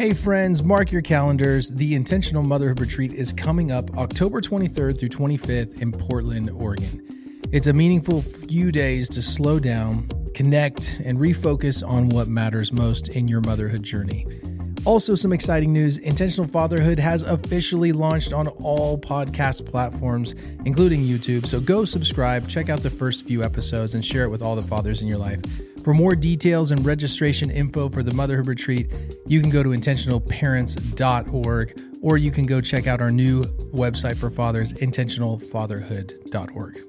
Hey friends, mark your calendars. The Intentional Motherhood Retreat is coming up October 23rd through 25th in Portland, Oregon. It's a meaningful few days to slow down, connect, and refocus on what matters most in your motherhood journey. Also, some exciting news. Intentional Fatherhood has officially launched on all podcast platforms, including YouTube. So go subscribe, check out the first few episodes, and share it with all the fathers in your life. For more details and registration info for the Motherhood Retreat, you can go to intentionalparents.org, or you can go check out our new website for fathers, intentionalfatherhood.org.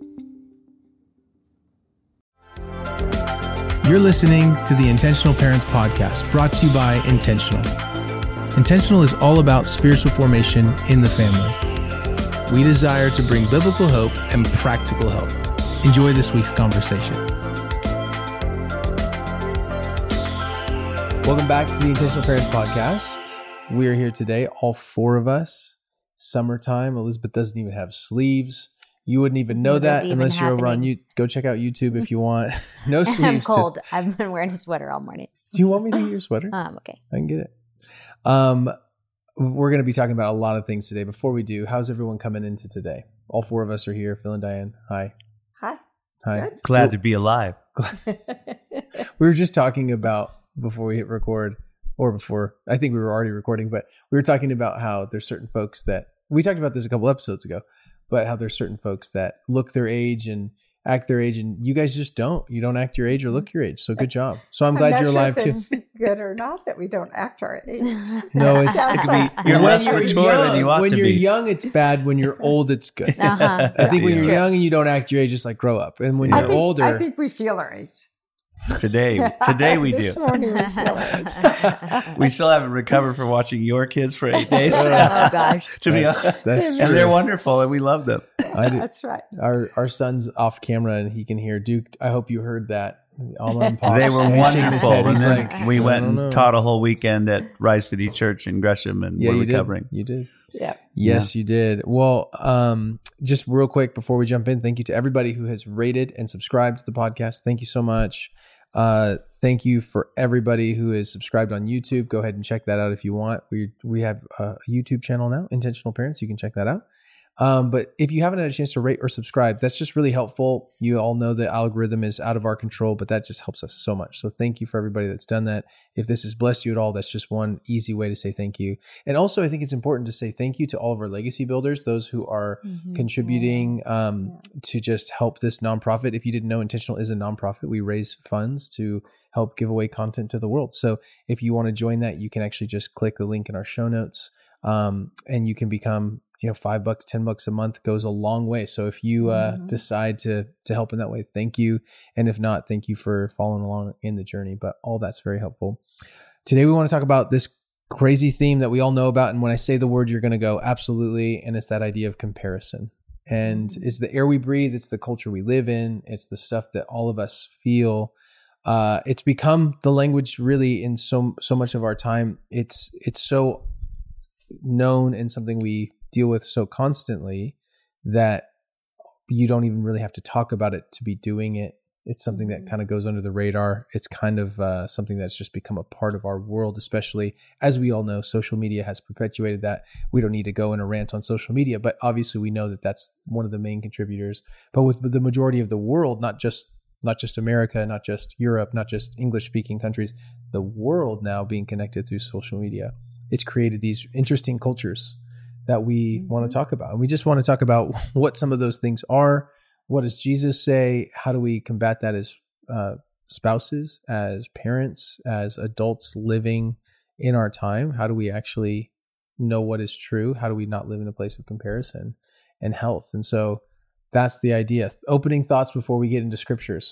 You're listening to the Intentional Parents Podcast, brought to you by Intentional. Intentional is all about spiritual formation in the family. We desire to bring biblical hope and practical help. Enjoy this week's conversation. Welcome back to the Intentional Parents Podcast. We are here today, all four of us. Summertime. Elizabeth doesn't even have sleeves. You wouldn't even know that unless you're over on YouTube. Go check out YouTube if you want. No sleeves. I'm cold. I've been wearing a sweater all morning. Do you want me to get your sweater? Okay. I can get it. We're going to be talking about a lot of things today. Before we do, how's everyone coming into today? All four of us are here. Phil and Diane. Hi. Hi. Good. Glad to be alive. We were just talking about, before we hit record, or before, I think we were already recording, but we were talking about how there's certain folks that, we talked about this a couple episodes ago, but how there's certain folks that look their age and act their age, and you guys just don't. You don't act your age or look your age. So good job. So I'm glad you're alive too. It's good or not that we don't act our age. No, it's It could be, you're less mature than you ought when to you're be. young, it's bad. When you're old, it's good. I think when you're young and you don't act your age, it's like grow up. And when you're older, I think we feel our age. Today we do. This morning we feel our age. We still haven't recovered from watching your kids for 8 days. Oh, gosh. To be honest. that's And true. they're wonderful and we love them. That's right. Our son's off camera and he can hear Duke. I hope you heard that. All on pause. They were He's shaking his wonderful. head. And He's then like, we I went don't know. and taught a whole weekend at Rise City Church in Gresham and Yeah, we're you recovering. did. You did. Yeah. Yes, you did. Well, just real quick before we jump in, thank you to everybody who has rated and subscribed to the podcast. Thank you so much. Thank you for everybody who is subscribed on YouTube. Go ahead and check that out if you want. We have a YouTube channel now, Intentional Parents. You can check that out. But if you haven't had a chance to rate or subscribe, that's just really helpful. You all know the algorithm is out of our control, but that just helps us so much. So thank you for everybody that's done that. If this has blessed you at all, that's just one easy way to say thank you. And also, I think it's important to say thank you to all of our legacy builders, those who are contributing to just help this nonprofit. If you didn't know, Intentional is a nonprofit. We raise funds to help give away content to the world. So if you want to join that, you can actually just click the link in our show notes, and you can become $5, $10 a month goes a long way. So if you decide to help in that way, thank you. And if not, thank you for following along in the journey. But all that's very helpful. Today, we want to talk about this crazy theme that we all know about. And when I say the word, you're going to go, absolutely. And it's that idea of comparison. And it's the air we breathe. It's the culture we live in. It's the stuff that all of us feel. It's become the language really in so much of our time. It's so known and something we deal with so constantly that you don't even really have to talk about it to be doing it. It's something that kind of goes under the radar. It's kind of something that's just become a part of our world, especially as we all know, social media has perpetuated that. We don't need to go in a rant on social media, but obviously we know that that's one of the main contributors. But with the majority of the world, not just America, not just Europe, not just English-speaking countries, the world now being connected through social media, it's created these interesting cultures that we want to talk about. And we just want to talk about what some of those things are. What does Jesus say? How do we combat that as spouses, as parents, as adults living in our time? How do we actually know what is true? How do we not live in a place of comparison and health? And so that's the idea. Opening thoughts before we get into scriptures.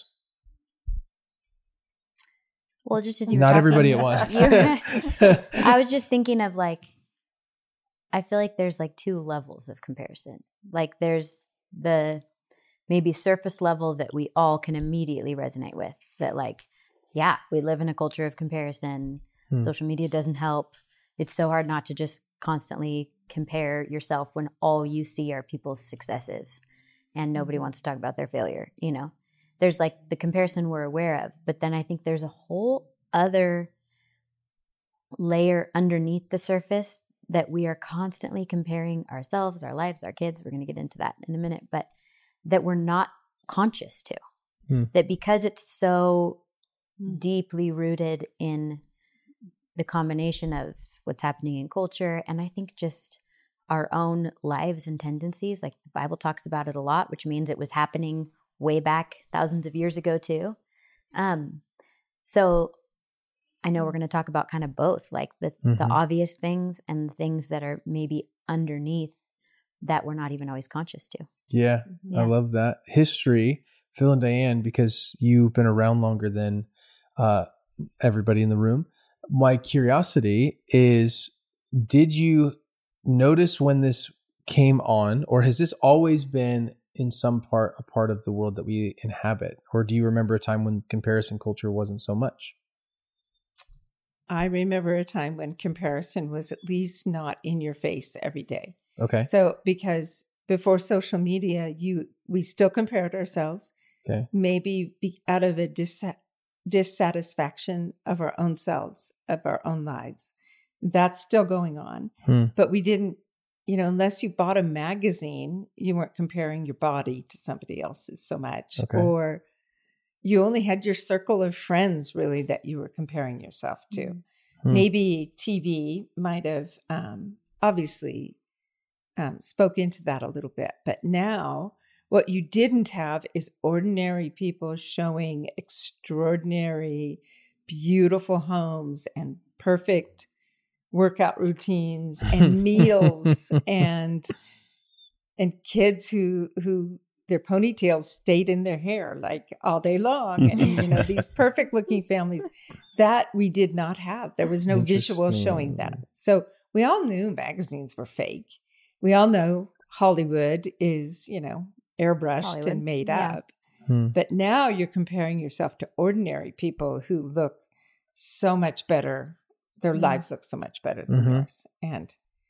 Well, just as you were Not talking, everybody at once. I was just thinking of I feel like there's two levels of comparison. Like there's the maybe surface level that we all can immediately resonate with, that we live in a culture of comparison. Social media doesn't help. It's so hard not to just constantly compare yourself when all you see are people's successes and nobody wants to talk about their failure. There's the comparison we're aware of, but then I think there's a whole other layer underneath the surface that we are constantly comparing ourselves, our lives, our kids. We're going to get into that in a minute, but that we're not conscious to. That because it's so deeply rooted in the combination of what's happening in culture, and I think just our own lives and tendencies, like the Bible talks about it a lot, which means it was happening way back thousands of years ago too. So I know we're going to talk about kind of both, like the obvious things and the things that are maybe underneath that we're not even always conscious to. Yeah. I love that. History, Phil and Diane, because you've been around longer than everybody in the room. My curiosity is, did you notice when this came on, or has this always been in some part a part of the world that we inhabit? Or do you remember a time when comparison culture wasn't so much? I remember a time when comparison was at least not in your face every day. Okay. So because before social media, we still compared ourselves. Okay. Maybe out of a dissatisfaction of our own selves, of our own lives. That's still going on. But we didn't, unless you bought a magazine, you weren't comparing your body to somebody else's so much. Okay. Or you only had your circle of friends really that you were comparing yourself to. Maybe TV might have obviously spoke into that a little bit. But now what you didn't have is ordinary people showing extraordinary, beautiful homes and perfect workout routines and meals and kids who their ponytails stayed in their hair like all day long. And, these perfect looking families that we did not have. There was no visual showing that. So we all knew magazines were fake. We all know Hollywood is, airbrushed and made up. But now you're comparing yourself to ordinary people who look so much better. Their lives look so much better than yours. And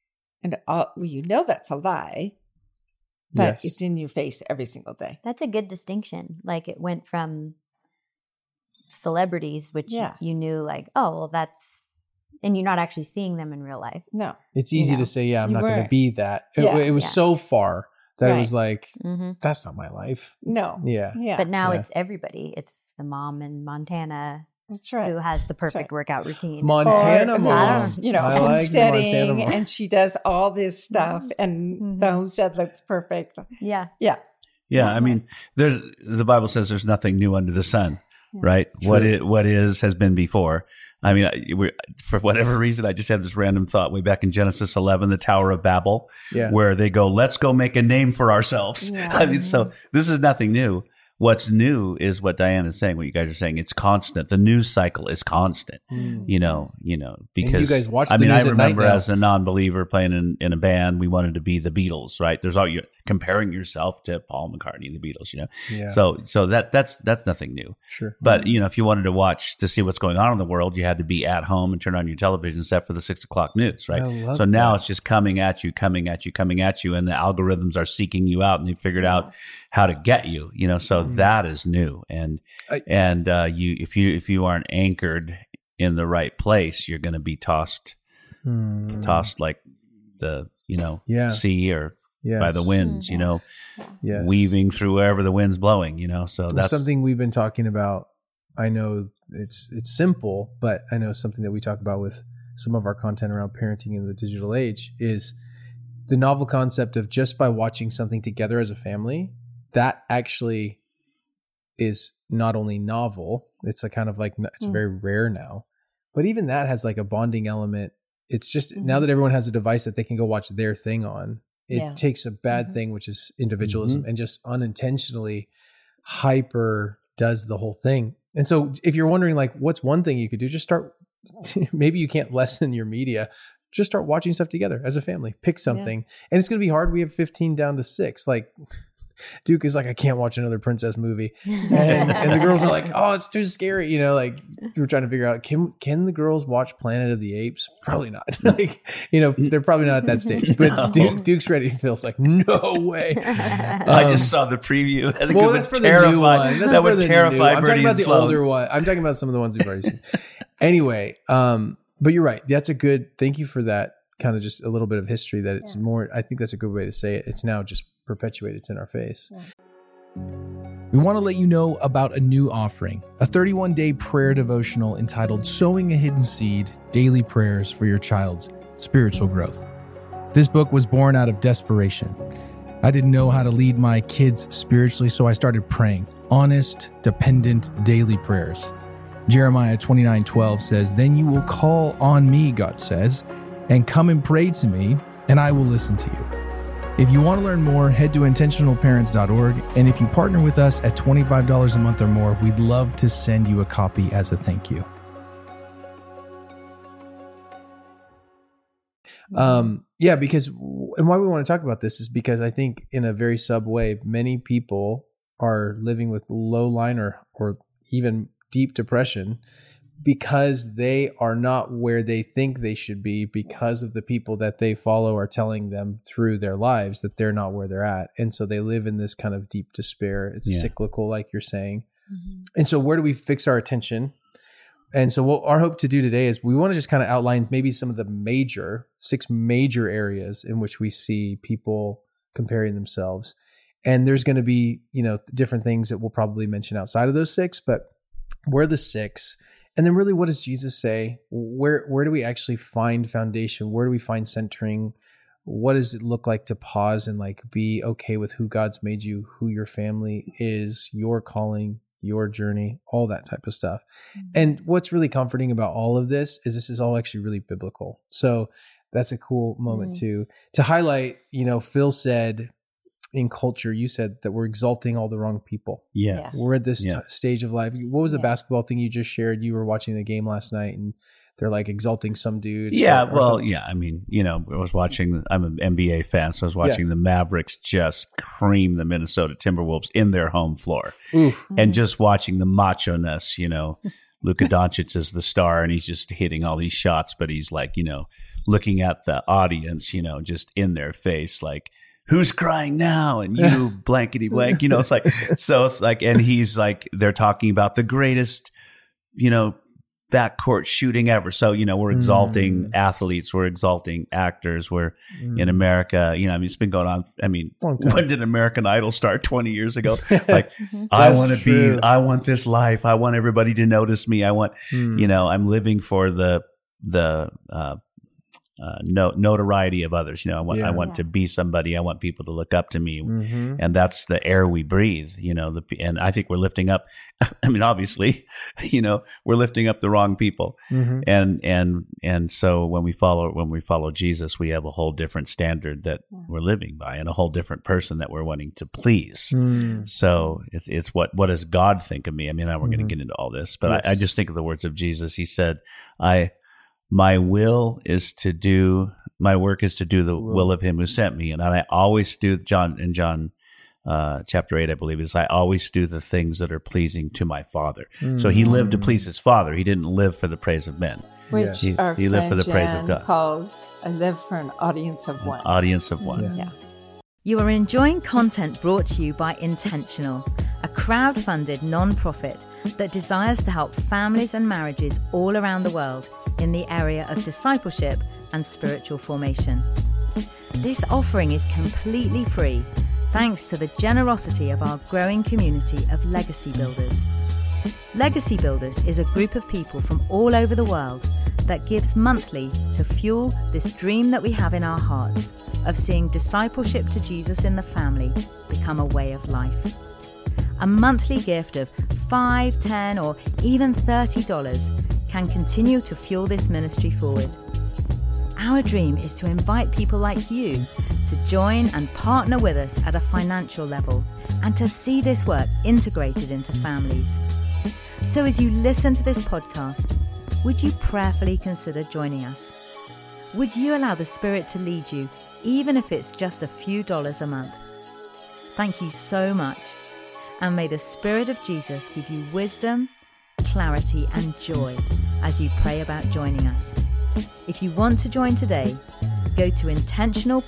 that's a lie, but it's in your face every single day. That's a good distinction. Like it went from celebrities, which you knew like, oh, well, that's, and you're not actually seeing them in real life. No. It's easy to say, I'm not going to be that. It was so far that it was like, that's not my life. No. Yeah. But now it's everybody. It's the mom in Montana. That's right. Who has the perfect workout routine. Montana mom. Homesteading, and she does all this stuff, and the homestead looks perfect. Yeah. Yeah. Yeah. I mean, the Bible says there's nothing new under the sun, right? True. What has been before. I mean, for whatever reason, I just had this random thought way back in Genesis 11, the Tower of Babel, where they go, let's go make a name for ourselves. Yeah. I mean, so this is nothing new. What's new is what Diane is saying, what you guys are saying. It's constant. The news cycle is constant, because and you guys watch the news I at remember night now. As a non-believer playing in a band, we wanted to be the Beatles, right? There's all you're comparing yourself to Paul McCartney and the Beatles, Yeah. So that's nothing new. Sure. But, if you wanted to see what's going on in the world, you had to be at home and turn on your television set for the 6 o'clock news, right? So now it's just coming at you, and the algorithms are seeking you out, and they figured out how to get you, so that is new. And if you aren't anchored in the right place, you're going to be tossed like the, sea or by the winds, weaving through wherever the wind's blowing, so that's something we've been talking about. I know it's simple, but I know something that we talk about with some of our content around parenting in the digital age is the novel concept of just by watching something together as a family, that actually is not only novel, it's a kind of like, it's very rare now, but even that has like a bonding element. It's just now that everyone has a device that they can go watch their thing on, it takes a bad thing, which is individualism, and just unintentionally hyper does the whole thing. And so if you're wondering like, what's one thing you could do, just start, maybe you can't lessen your media, just start watching stuff together as a family, pick something. And it's going to be hard. We have 15 down to 6. Like Duke is like, I can't watch another princess movie. And the girls are like, oh, it's too scary. Like we're trying to figure out, can the girls watch Planet of the Apes? Probably not. They're probably not at that stage. But Duke's ready. Phil's like, no way. I just saw the preview. I think that's for the new one. That would terrify I'm talking Birdie about and the Sloan. older one. I'm talking about some of the ones we've already seen. Anyway, But you're right. That's a good, thank you for that kind of just a little bit of history that it's more, I think that's a good way to say it. It's now just perpetuated. It's in our face. Yeah. We want to let you know about a new offering, a 31-day prayer devotional entitled Sowing a Hidden Seed, Daily Prayers for Your Child's Spiritual Growth. This book was born out of desperation. I didn't know how to lead my kids spiritually, so I started praying. Honest, dependent, daily prayers. Jeremiah 29:12 says, "Then you will call on me," God says, "and come and pray to me, and I will listen to you." If you want to learn more, head to intentionalparents.org, and if you partner with us at $25 a month or more, we'd love to send you a copy as a thank you. Because, and why we want to talk about this is because I think in a very sub way, many people are living with low line or even deep depression because they are not where they think they should be because of the people that they follow are telling them through their lives that they're not where they're at. And so they live in this kind of deep despair. It's cyclical, like you're saying. Mm-hmm. And so where do we fix our attention? And so what our hope to do today is we want to just kind of outline maybe some of the 6 major areas in which we see people comparing themselves. And there's going to be, different things that we'll probably mention outside of those 6, but we're the 6. And then really, what does Jesus say? Where do we actually find foundation? Where do we find centering? What does it look like to pause and be okay with who God's made you, who your family is, your calling, your journey, all that type of stuff. Mm-hmm. And what's really comforting about all of this is all actually really biblical. So that's a cool moment to highlight. Phil said, in culture, you said that we're exalting all the wrong people. Yeah. We're at this stage of life. What was the basketball thing you just shared? You were watching the game last night and they're exalting some dude. Yeah. I mean, I was watching, I'm an NBA fan, so I was watching the Mavericks just cream the Minnesota Timberwolves in their home floor. And just watching the macho-ness, Luka Doncic is the star and he's just hitting all these shots, but he's looking at the audience, just in their face, who's crying now? And you blankety blank, and he's they're talking about the greatest, backcourt shooting ever. So, we're exalting athletes, we're exalting actors. We're in America, it's been going on. I mean, when did American Idol start? 20 years ago? I want this life. I want everybody to notice me. I want, I'm living for the notoriety of others. I want to be somebody. I want people to look up to me. Mm-hmm. And that's the air we breathe, and I think we're lifting up, obviously, we're lifting up the wrong people. Mm-hmm. And so when we follow Jesus, we have a whole different standard that we're living by and a whole different person that we're wanting to please. So it's what does God think of me? We're going to get into all this, but I just think of the words of Jesus. He said, my work is to do the will of him who sent me. And I always do, John chapter 8, I believe, is I always do the things that are pleasing to my Father. So he lived to please his Father. He didn't live for the praise of men. Which he lived for the praise of God. Calls, I live for an audience of one. Audience of one. Yeah. You are enjoying content brought to you by Intentional, a crowd-funded non-profit that desires to help families and marriages all around the world in the area of discipleship and spiritual formation. This offering is completely free thanks to the generosity of our growing community of Legacy Builders. Legacy Builders is a group of people from all over the world that gives monthly to fuel this dream that we have in our hearts of seeing discipleship to Jesus in the family become a way of life. A monthly gift of $5, $10, or even $30 can continue to fuel this ministry forward. Our dream is to invite people like you to join and partner with us at a financial level and to see this work integrated into families. So as you listen to this podcast, would you prayerfully consider joining us? Would you allow the Spirit to lead you, even if it's just a few dollars a month? Thank you so much. And may the Spirit of Jesus give you wisdom, clarity, and joy as you pray about joining us. If you want to join today, go to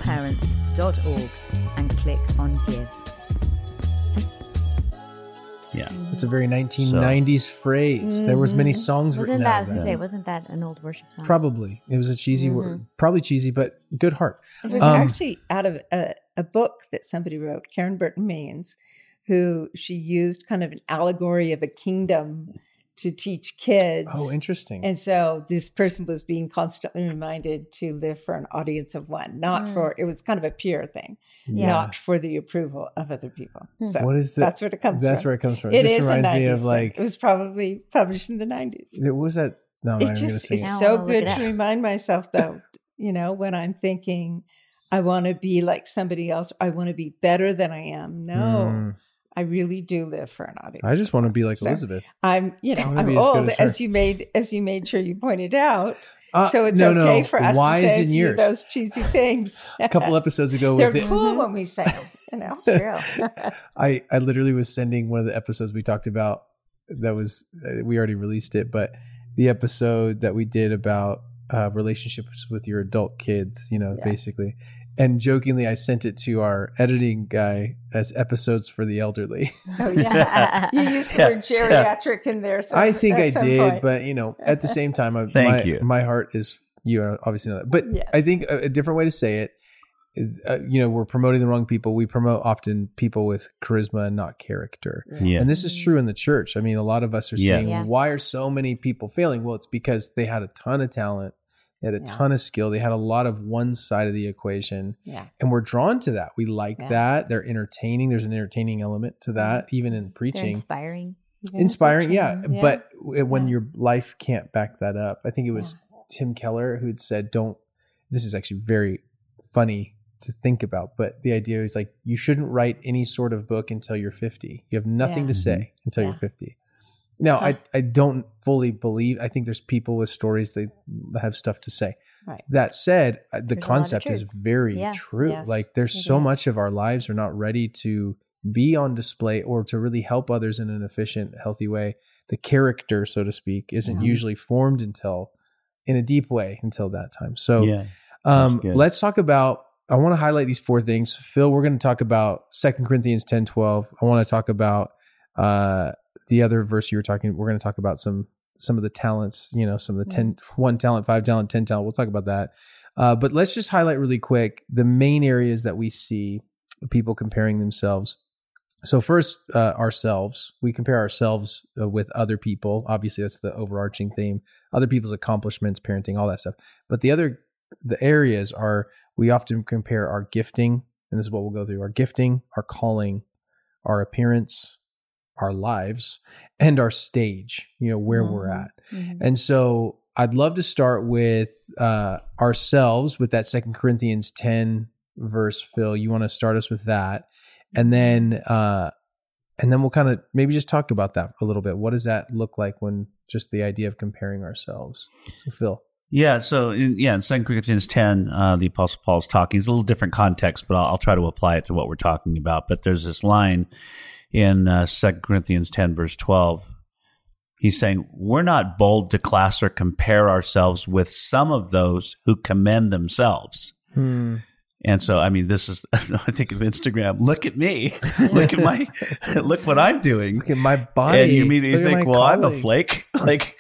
intentionalparents.org and click on Give. Yeah. It's a very 1990s phrase. There was many songs written out of that. Wasn't that an old worship song? Probably. It was a cheesy word. Probably cheesy, but good heart. It was actually out of a book that somebody wrote, Karen Burton Maynes, who she used kind of an allegory of a kingdom to teach kids. Oh, interesting. And so this person was being constantly reminded to live for an audience of one, not for, it was kind of a pure thing, not for the approval of other people. So what is that's where it comes from. That's where it comes from. It just is reminds a 90s me of thing. It was probably published in the 90s. What was that? No, I'm not It's going to just, sing it. it's so good to remind myself though, when I'm thinking, I want to be like somebody else, I want to be better than I am. No. I really do live for an audience. I just want to be like Elizabeth. I'm old, as you made sure you pointed out. So it's okay for us to say a few of those cheesy things. A couple episodes ago, they're cool when we say them. It's true. I literally was sending one of the episodes we talked about. That was we already released it, but the episode that we did about relationships with your adult kids, basically. And jokingly, I sent it to our editing guy as episodes for the elderly. Oh, yeah. You used the word geriatric in there. I think I did, but, at the same time, my heart is, you obviously know that. But I think a different way to say it, we're promoting the wrong people. We promote often people with charisma and not character. Yeah. And this is true in the church. I mean, a lot of us are saying, why are so many people failing? Well, it's because they had a ton of talent. They had a ton of skill. They had a lot of one side of the equation. Yeah. And we're drawn to that. We like that. They're entertaining. There's an entertaining element to that, even in preaching. They're inspiring. Inspiring, yeah. But when your life can't back that up, I think it was Tim Keller who'd said, this is actually very funny to think about, but the idea is like, you shouldn't write any sort of book until you're 50. You have nothing to say until you're 50. Now, I don't fully believe, I think there's people with stories that have stuff to say. Right. That said, the concept is very true. Yes, like there's so much of our lives are not ready to be on display or to really help others in an efficient, healthy way. The character, so to speak, isn't usually formed in a deep way until that time. So let's talk about, I want to highlight these 4 things. Phil, we're going to talk about 2 Corinthians 10:12. I want to talk about the other verse you were talking, we're going to talk about some of the talents, some of the 1 talent, 5 talent, 10 talent. We'll talk about that. But let's just highlight really quick the main areas that we see people comparing themselves. So first, ourselves. We compare ourselves with other people. Obviously, that's the overarching theme. Other people's accomplishments, parenting, all that stuff. But the areas are, we often compare our gifting, and this is what we'll go through, our gifting, our calling, our appearance, our lives, and our stage, where we're at. Mm-hmm. And so I'd love to start with ourselves with that 2 Corinthians 10 verse. Phil, you want to start us with that? And then we'll kind of maybe just talk about that a little bit. What does that look like when just the idea of comparing ourselves? So Phil. Yeah. So in 2 Corinthians 10, the Apostle Paul's talking. It's a little different context, but I'll try to apply it to what we're talking about. But there's this line in 2 Corinthians 10, verse 12, he's saying, we're not bold to class or compare ourselves with some of those who commend themselves. And so, I mean, this is, I think of Instagram. Look at me. Look at look what I'm doing. Look at my body. And you immediately think, well, I'm a flake.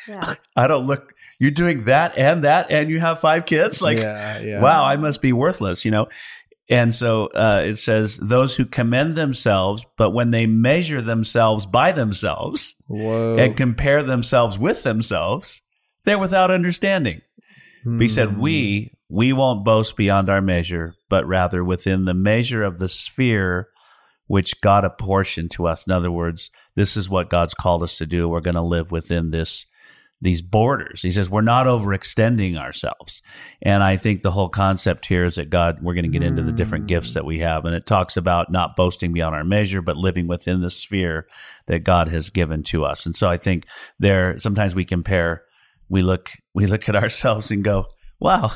I don't look, you're doing that, and you have 5 kids. Wow, I must be worthless, And so it says, those who commend themselves, but when they measure themselves by themselves and compare themselves with themselves, they're without understanding. But he said, we won't boast beyond our measure, but rather within the measure of the sphere which God apportioned to us. In other words, this is what God's called us to do. We're going to live within these borders. He says, we're not overextending ourselves. And I think the whole concept here is that we're going to get into the different gifts that we have. And it talks about not boasting beyond our measure, but living within the sphere that God has given to us. And so I think sometimes we compare, we look at ourselves and go, wow,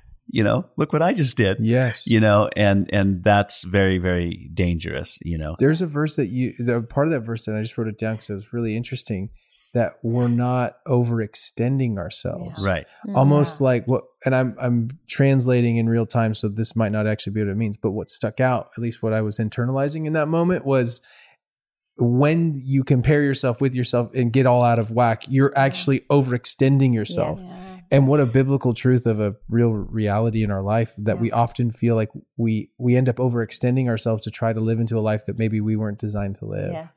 look what I just did. Yes. And that's very, very dangerous, There's a verse the part of that verse that I just wrote it down because it was really interesting, that we're not overextending ourselves. Right. Almost like and I'm translating in real time, so this might not actually be what it means, but what stuck out, at least what I was internalizing in that moment, was when you compare yourself with yourself and get all out of whack, you're actually overextending yourself. Yeah. And what a biblical truth of a real reality in our life that we often feel like we end up overextending ourselves to try to live into a life that maybe we weren't designed to live. Yes.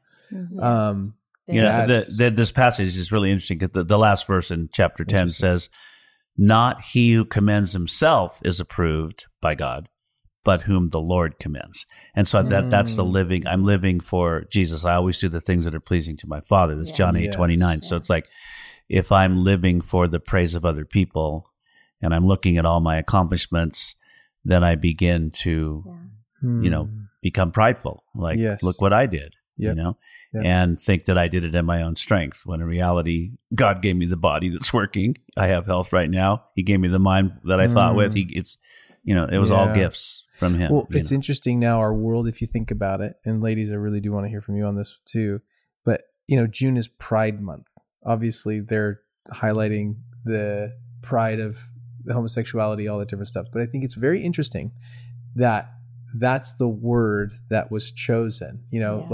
This passage is really interesting because the last verse in chapter 10 says, "Not he who commends himself is approved by God, but whom the Lord commends." And so that's the living. I'm living for Jesus. I always do the things that are pleasing to my Father. That's John 8:29. So it's like, if I'm living for the praise of other people and I'm looking at all my accomplishments, then I begin to, become prideful. Like, look what I did, and think that I did it in my own strength. When in reality, God gave me the body that's working. I have health right now. He gave me the mind that I thought with. It was all gifts from Him. Well, it's interesting now, our world, if you think about it, and ladies, I really do want to hear from you on this too. But, June is Pride Month. Obviously, they're highlighting the pride of the homosexuality, all that different stuff. But I think it's very interesting that that's the word that was chosen,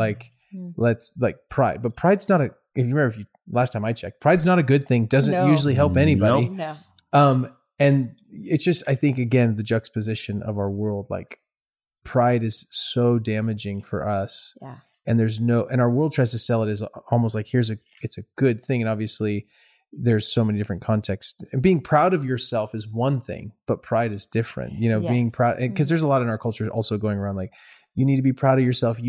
pride. But pride's not if you remember, last time I checked, pride's not a good thing. Doesn't usually help anybody. No. And it's just, I think, again, the juxtaposition of our world, like pride is so damaging for us. Yeah. And and our world tries to sell it as almost like it's a good thing. And obviously there's so many different contexts, and being proud of yourself is one thing, but pride is different, being proud, because there's a lot in our culture also going around, like, you need to be proud of yourself.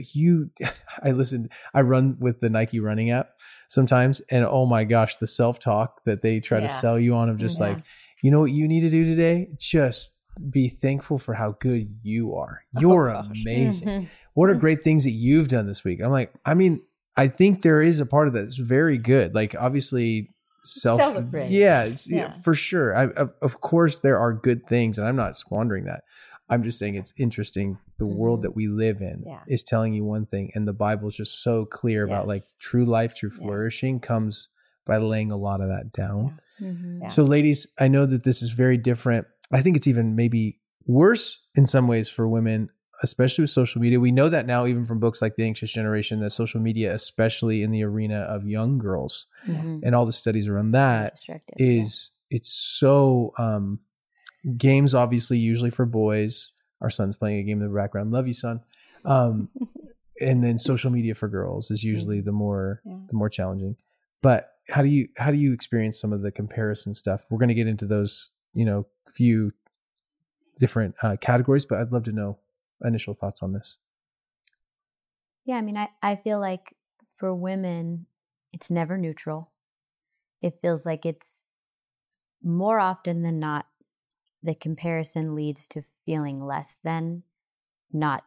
I run with the Nike running app sometimes, and oh my gosh, the self-talk that they try to sell you on of just like, you know what you need to do today? Just be thankful for how good you are. You're amazing. Mm-hmm. What are great things that you've done this week? I'm like, I think there is a part of that that's very good. Like, obviously, celebrate. Yeah, for sure. Of course, there are good things, and I'm not squandering that. I'm just saying it's interesting. The world that we live in is telling you one thing, and the Bible is just so clear about like true life, true flourishing comes by laying a lot of that down. Yeah. Mm-hmm. Yeah. So, ladies, I know that this is very different. I think it's even maybe worse in some ways for women, especially with social media. We know that now, even from books like The Anxious Generation, that social media, especially in the arena of young girls and all the studies around that, it's so, games obviously usually for boys. Our son's playing a game in the background. Love you, son. And then social media for girls is usually the more challenging. But how do you experience some of the comparison stuff? We're going to get into those, few different categories, but I'd love to know initial thoughts on this. Yeah, I feel like for women, it's never neutral. It feels like it's more often than not, the comparison leads to feeling less than, not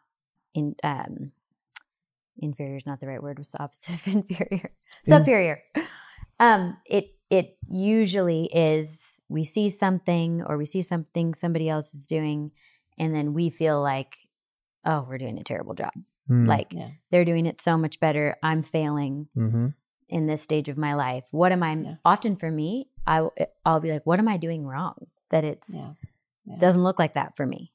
inferior is not the right word. What's the opposite of inferior? Superior. It usually is, we see something somebody else is doing, and then we feel like, oh, we're doing a terrible job. They're doing it so much better. I'm failing in this stage of my life. What am I? Often for me, I'll be like, what am I doing wrong? That it's doesn't look like that for me.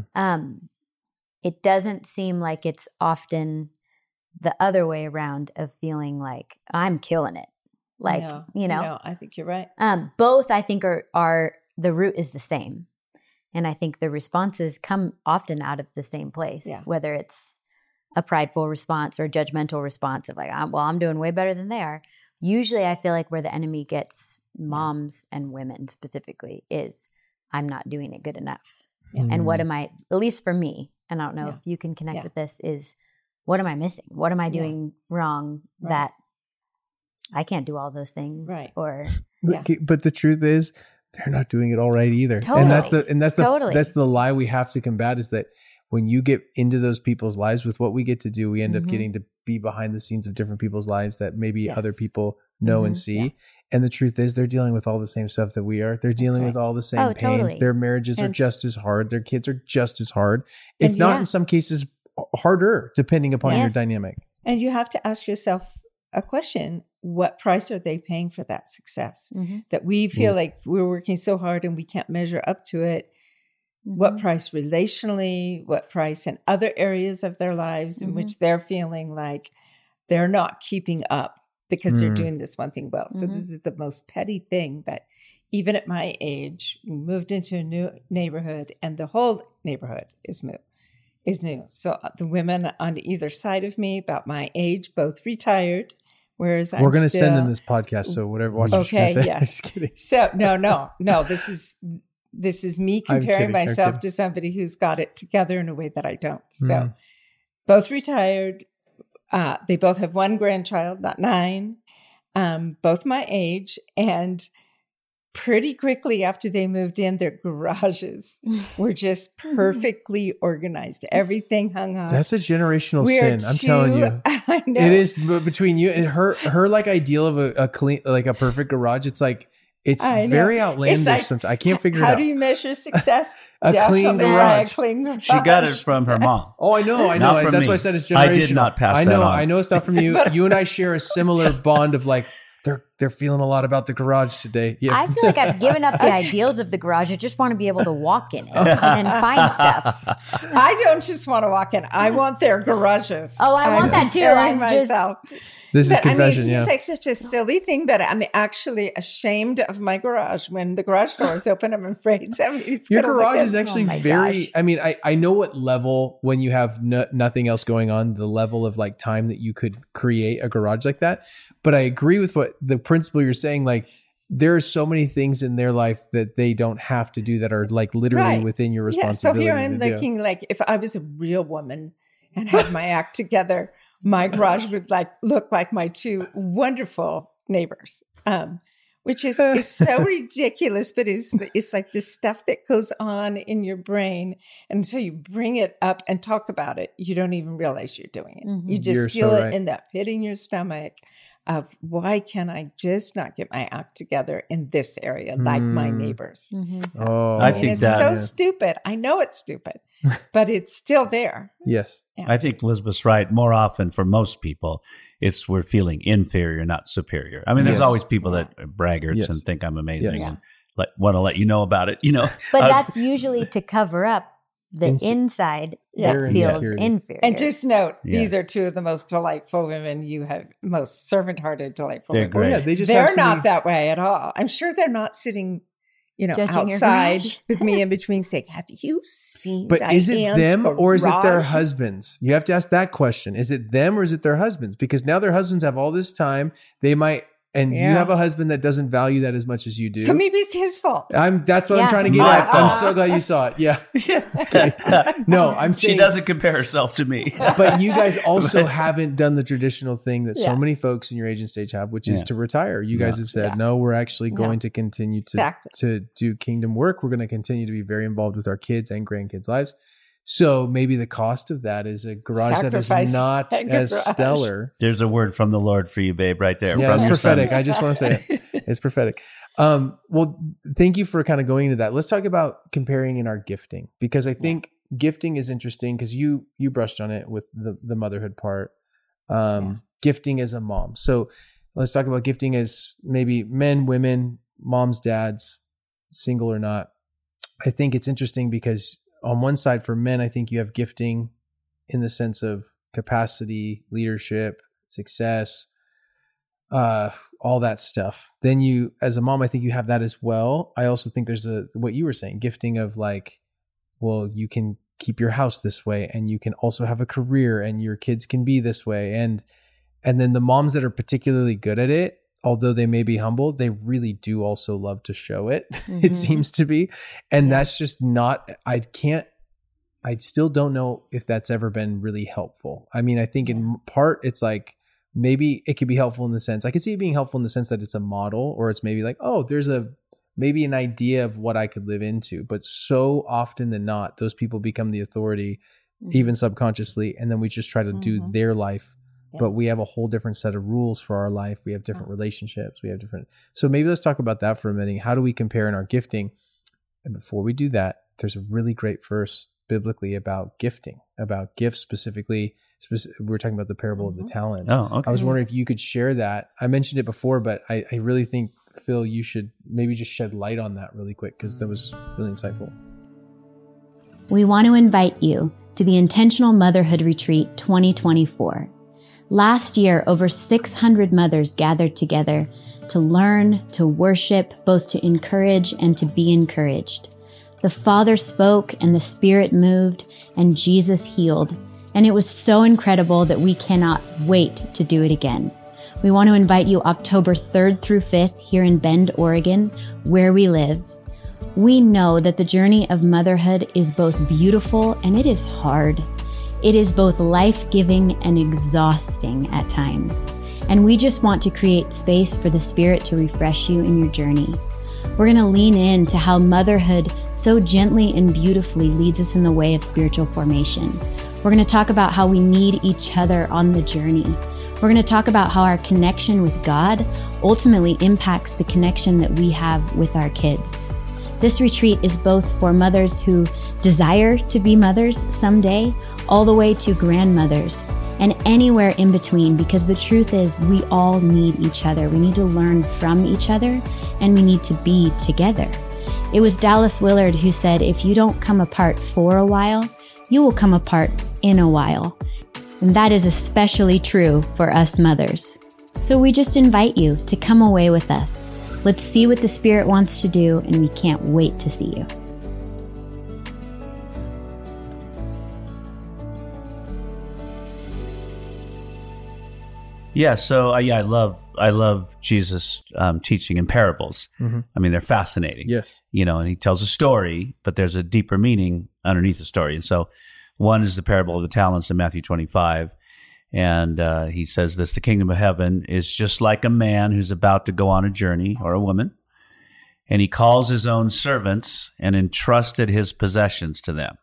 It doesn't seem like it's often the other way around of feeling like I'm killing it. Like, No, I think you're right. Both I think are the root is the same. And I think the responses come often out of the same place, whether it's a prideful response or a judgmental response of like, I'm doing way better than they are. Usually I feel like where the enemy gets moms and women specifically is, I'm not doing it good enough. Yeah. And what am I, at least for me, and I don't know if you can connect with this, is what am I missing? What am I doing wrong that I can't do all those things? Right. Or but the truth is, they're not doing it all right either. Totally. And that's the lie we have to combat, is that when you get into those people's lives with what we get to do, we end up getting to be behind the scenes of different people's lives that maybe other people know and see. Yeah. And the truth is, they're dealing with all the same stuff that we are. They're dealing with all the same pains. Totally. Their marriages are just as hard. Their kids are just as hard, if not in some cases harder, depending upon your dynamic. And you have to ask yourself a question: what price are they paying for that success? That we feel like we're working so hard and we can't measure up to it. What price relationally? What price in other areas of their lives in which they're feeling like they're not keeping up because they're doing this one thing well. So this is the most petty thing. But even at my age, we moved into a new neighborhood and the whole neighborhood is new. So the women on either side of me, about my age, both retired. Whereas we're going to send them this podcast. So whatever. Watch what you're say. Yes. Just kidding. So no. This is me comparing myself to somebody who's got it together in a way that I don't. So both retired. They both have one grandchild, not 9, both my age. And pretty quickly after they moved in, their garages were just perfectly organized. Everything hung up. That's a generational sin. I'm telling you. I know. It is between you and her like ideal of a clean, like a perfect garage. It's like, it's very outlandish. Like, sometimes I can't figure it out. How do you measure success? a clean garage. She got it from her mom. Oh, I know. That's why I said it's generational. I did not pass that on. I know it's not from you. You and I share a similar bond of like, they're feeling a lot about the garage today. Yeah. I feel like I've given up the ideals of the garage. I just want to be able to walk in it and find stuff. I don't just want to walk in. I want their garages. Oh, I want that too. I'm myself. This is confession, it seems like such a silly thing, but I'm actually ashamed of my garage. When the garage door is open, I'm afraid somebody's Your garage is actually very, gosh. I mean, I know what level, when you have nothing else going on, the level of like time that you could create a garage like that. But I agree with what the principle you're saying. Like, there are so many things in their life that they don't have to do that are like literally within your responsibility. Yeah, so here I'm thinking like, if I was a real woman and had my act together, my garage would look like my 2 wonderful neighbors, which is so ridiculous. But it's like this stuff that goes on in your brain, and until you bring it up and talk about it, you don't even realize you're doing it. Mm-hmm. You just feel it in that pit in your stomach of, why can I just not get my act together in this area like my neighbors? Mm-hmm. I think it's so stupid. I know it's stupid, but it's still there. Yes. Yeah. I think Elizabeth's right. More often for most people, we're feeling inferior, not superior. I mean, there's always people that are braggarts and think I'm amazing and want to let you know about it, you know. But that's usually to cover up the inside that feels inferior. And just note, these are 2 of the most delightful women you have, most servant-hearted, delightful women. Great. They're not that way at all. I'm sure they're not sitting, judging outside with me in between saying, have you seen But Diane's is it them garage? or is it their husbands? You have to ask that question. Is it them or is it their husbands? Because now their husbands have all this time. They might, and you have a husband that doesn't value that as much as you do. So maybe it's his fault. That's what I'm trying to get at. I'm so glad you saw it. Yeah. No, I'm saying she doesn't compare herself to me. But you guys also haven't done the traditional thing that so many folks in your agent stage have, which is to retire. You guys have said, no, we're actually going to continue to do kingdom work. We're going to continue to be very involved with our kids and grandkids' lives. So maybe the cost of that is a garage that is not as stellar. There's a word from the Lord for you, babe, right there. Yeah, it's prophetic. I just want to say it. It's prophetic. Well, thank you for kind of going into that. Let's talk about comparing in our gifting, because I think gifting is interesting because you brushed on it with the motherhood part. Gifting as a mom. So let's talk about gifting as maybe men, women, moms, dads, single or not. I think it's interesting because on one side for men, I think you have gifting in the sense of capacity, leadership, success, all that stuff. Then you, as a mom, I think you have that as well. I also think there's what you were saying, gifting of like, well, you can keep your house this way and you can also have a career and your kids can be this way. And then the moms that are particularly good at it, although they may be humble, they really do also love to show it. Mm-hmm. It seems to be. And that's just not, I still don't know if that's ever been really helpful. I mean, I think in part it's like, maybe it could be helpful in the sense, I could see it being helpful in the sense that it's a model, or it's maybe like, oh, there's maybe an idea of what I could live into. But so often than not, those people become the authority, even subconsciously. And then we just try to do their life. But we have a whole different set of rules for our life. We have different relationships. We have different. So maybe let's talk about that for a minute. How do we compare in our gifting? And before we do that, there's a really great verse biblically about gifting, about gifts specifically. We're talking about the parable of the talents. Oh, okay. I was wondering if you could share that. I mentioned it before, but I really think, Phil, you should maybe just shed light on that really quick, because that was really insightful. We want to invite you to the Intentional Motherhood Retreat 2024. Last year, over 600 mothers gathered together to learn, to worship, both to encourage and to be encouraged. The Father spoke and the Spirit moved and Jesus healed. And it was so incredible that we cannot wait to do it again. We want to invite you October 3rd through 5th here in Bend, Oregon, where we live. We know that the journey of motherhood is both beautiful and it is hard. It is both life-giving and exhausting at times. And we just want to create space for the Spirit to refresh you in your journey. We're going to lean into how motherhood so gently and beautifully leads us in the way of spiritual formation. We're going to talk about how we need each other on the journey. We're going to talk about how our connection with God ultimately impacts the connection that we have with our kids. This retreat is both for mothers who desire to be mothers someday, all the way to grandmothers, and anywhere in between, because the truth is we all need each other. We need to learn from each other, and we need to be together. It was Dallas Willard who said, if you don't come apart for a while, you will come apart in a while. And that is especially true for us mothers. So we just invite you to come away with us. Let's see what the Spirit wants to do, and we can't wait to see you. Yeah, so I love Jesus teaching in parables. Mm-hmm. I mean, they're fascinating. Yes, and he tells a story, but there's a deeper meaning underneath the story. And so, one is the parable of the talents in Matthew 25. And he says this: the kingdom of heaven is just like a man who's about to go on a journey, or a woman, and he calls his own servants and entrusted his possessions to them.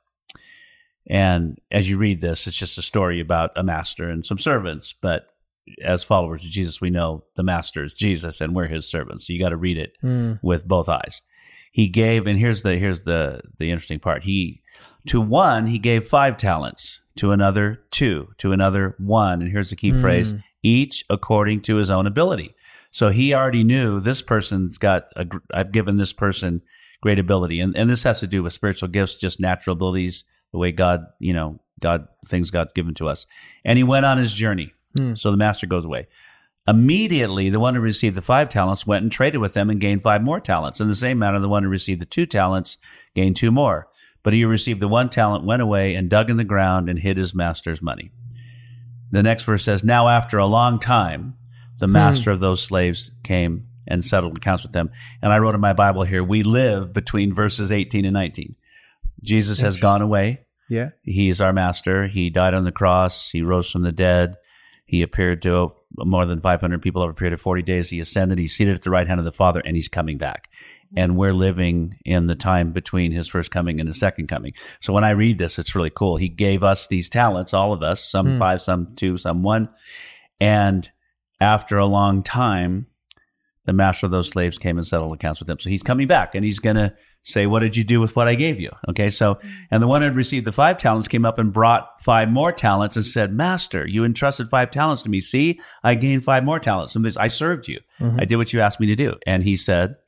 And as you read this, it's just a story about a master and some servants. But as followers of Jesus, we know the master is Jesus and we're his servants. So you got to read it with both eyes. He gave, and here's the interesting part. To one, he gave 5 talents. To another 2, to another 1. And here's the key phrase: each according to his own ability. So he already knew this person's I've given this person great ability. And this has to do with spiritual gifts, just natural abilities, the way things God's given to us. And he went on his journey. So the master goes away. Immediately, the one who received the 5 talents went and traded with them and gained 5 more talents. In the same manner, the one who received the 2 talents gained 2 more. But he who received the 1 talent went away and dug in the ground and hid his master's money. The next verse says, now after a long time, the master of those slaves came and settled accounts with them. And I wrote in my Bible here, we live between verses 18 and 19. Jesus has gone away. Yeah. He's our master. He died on the cross. He rose from the dead. He appeared to more than 500 people over a period of 40 days. He ascended. He's seated at the right hand of the Father, and he's coming back. And we're living in the time between his first coming and his second coming. So when I read this, it's really cool. He gave us these talents, all of us, some 5, some 2, some 1. And after a long time, the master of those slaves came and settled accounts with them. So he's coming back, and he's going to say, what did you do with what I gave you? Okay, so, and the one who had received the 5 talents came up and brought 5 more talents and said, Master, you entrusted 5 talents to me. See, I gained 5 more talents. I served you. I did what you asked me to do. And he said,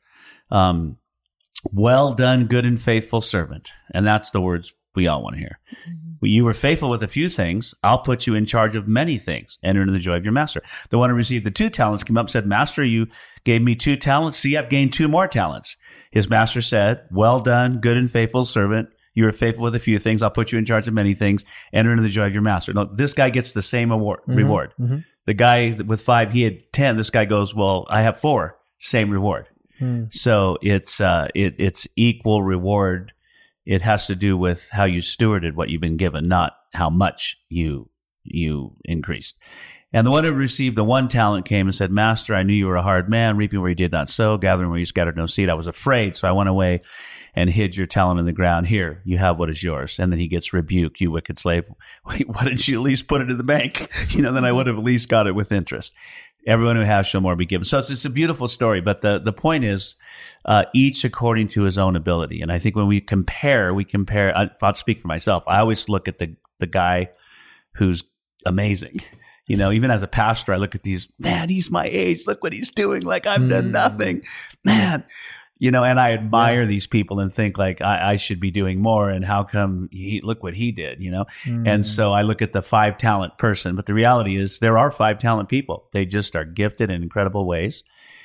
well done, good and faithful servant. And that's the words we all want to hear. You were faithful with a few things. I'll put you in charge of many things. Enter into the joy of your master. The one who received the 2 talents came up and said, Master, you gave me 2 talents. See, I've gained 2 more talents. His master said, well done, good and faithful servant. You were faithful with a few things. I'll put you in charge of many things. Enter into the joy of your master. No, this guy gets the same reward. The guy with 5, he had 10. This guy goes, well, I have 4. Same reward. So it's equal reward. It has to do with how you stewarded what you've been given, not how much you increased. And the one who received the 1 talent came and said, Master, I knew you were a hard man, reaping where you did not sow, gathering where you scattered no seed. I was afraid, so I went away and hid your talent in the ground. Here, you have what is yours. And then he gets rebuked, you wicked slave. Wait, why didn't you at least put it in the bank? Then I would have at least got it with interest. Everyone who has shall more be given. So it's a beautiful story, but the point is, each according to his own ability. And I think when we compare, I'll speak for myself. I always look at the guy who's amazing. Even as a pastor, I look at these, man, he's my age. Look what he's doing. Like I've done nothing. Man, You know, and I admire these people and think like I should be doing more. And how come look what he did, you know? And so I look at the 5 talent person, but the reality is there are 5 talent people. They just are gifted in incredible ways.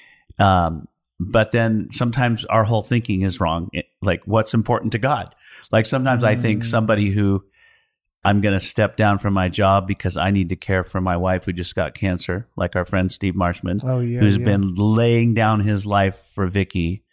But then sometimes our whole thinking is wrong. Like what's important to God? Like sometimes I think somebody who I'm going to step down from my job because I need to care for my wife who just got cancer, like our friend Steve Marshman, who's been laying down his life for Vicky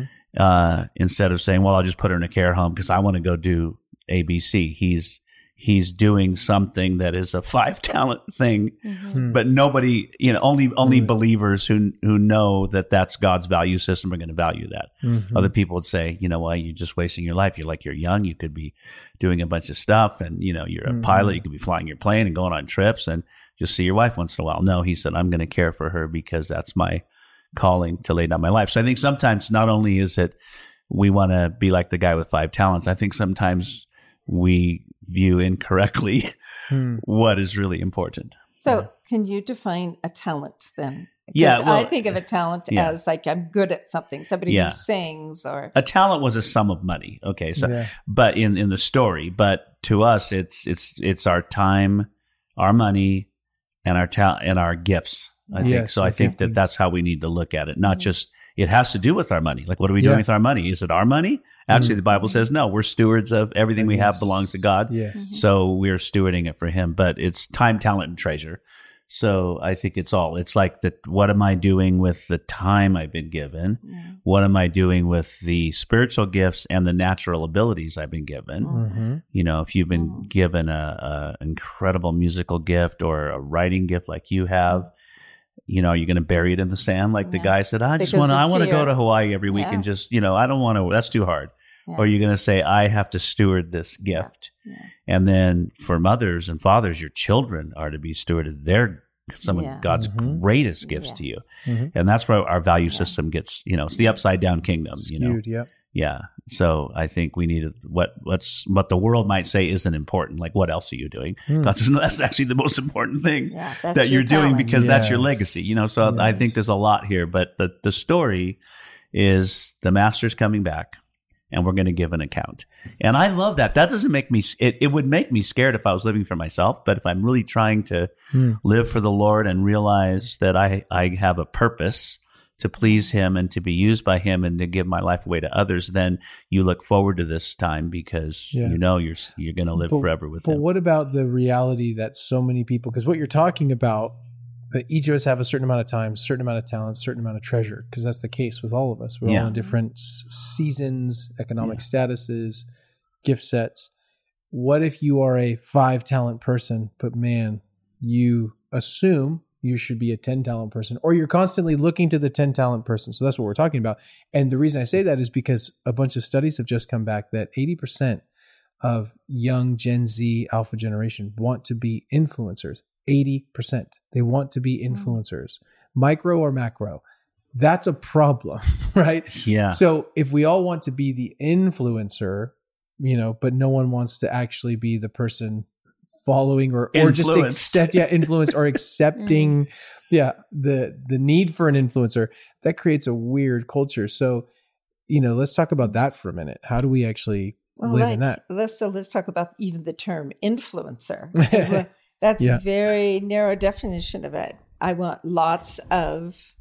instead of saying, well, I'll just put her in a care home because I want to go do ABC. He's doing something that is a 5 talent thing, but nobody, you know, only believers who know that that's God's value system are going to value that. Other people would say, you know, well, you're just wasting your life. You're young. You could be doing a bunch of stuff, and you know, you're a pilot. You could be flying your plane and going on trips, and just see your wife once in a while. No, he said, I'm going to care for her because that's my calling to lay down my life. So I think sometimes not only is it we want to be like the guy with 5 talents, I think sometimes we view incorrectly what is really important. So can you define a talent then? Yeah, well, I think of a talent as like I'm good at something. Somebody who sings, or a talent was a sum of money. Okay, so but in the story, but to us it's our time, our money, and our talent and our gifts. I think so. I think that's how we need to look at it. Not just it has to do with our money. Like, what are we doing with our money? Is it our money? Actually, the Bible says no. We're stewards of everything we have belongs to God. Yes. So we're stewarding it for Him. But it's time, talent, and treasure. So I think it's like what am I doing with the time I've been given? What am I doing with the spiritual gifts and the natural abilities I've been given? You know, if you've been given a incredible musical gift or a writing gift like you have, you know, you're going to bury it in the sand like the guy said, I want to go to Hawaii every week and just, you know, I don't want to, that's too hard. Or you're going to say, I have to steward this gift. And then for mothers and fathers, your children are to be stewarded. They're some of God's greatest gifts to you. And that's where our value system gets, you know, it's the upside down kingdom, you know. Yeah. So I think we need what the world might say isn't important. Like, what else are you doing? That's actually the most important thing that you're doing because that's your legacy, you know? So I think there's a lot here, but the story is the master's coming back and we're going to give an account. And I love that. That doesn't make me, it would make me scared if I was living for myself. But if I'm really trying to live for the Lord and realize that I have a purpose to please Him and to be used by Him and to give my life away to others, then you look forward to this time because you know you're going to live forever with Him. But what about the reality that so many people, because what you're talking about, that each of us have a certain amount of time, certain amount of talent, certain amount of treasure, because that's the case with all of us. We're all in different seasons, economic statuses, gift sets. What if you are a 5 talent person, but man, you assume you should be a 10 talent person, or you're constantly looking to the 10 talent person. So that's what we're talking about. And the reason I say that is because a bunch of studies have just come back that 80% of young Gen Z alpha generation want to be influencers. 80%. They want to be influencers, micro or macro. That's a problem, right? Yeah. So if we all want to be the influencer, you know, but no one wants to actually be the person following or just influence or accepting the need for an influencer, that creates a weird culture. So, you know, let's talk about that for a minute. How do we actually live in that? Let's talk about even the term influencer. That's a very narrow definition of it. I want lots of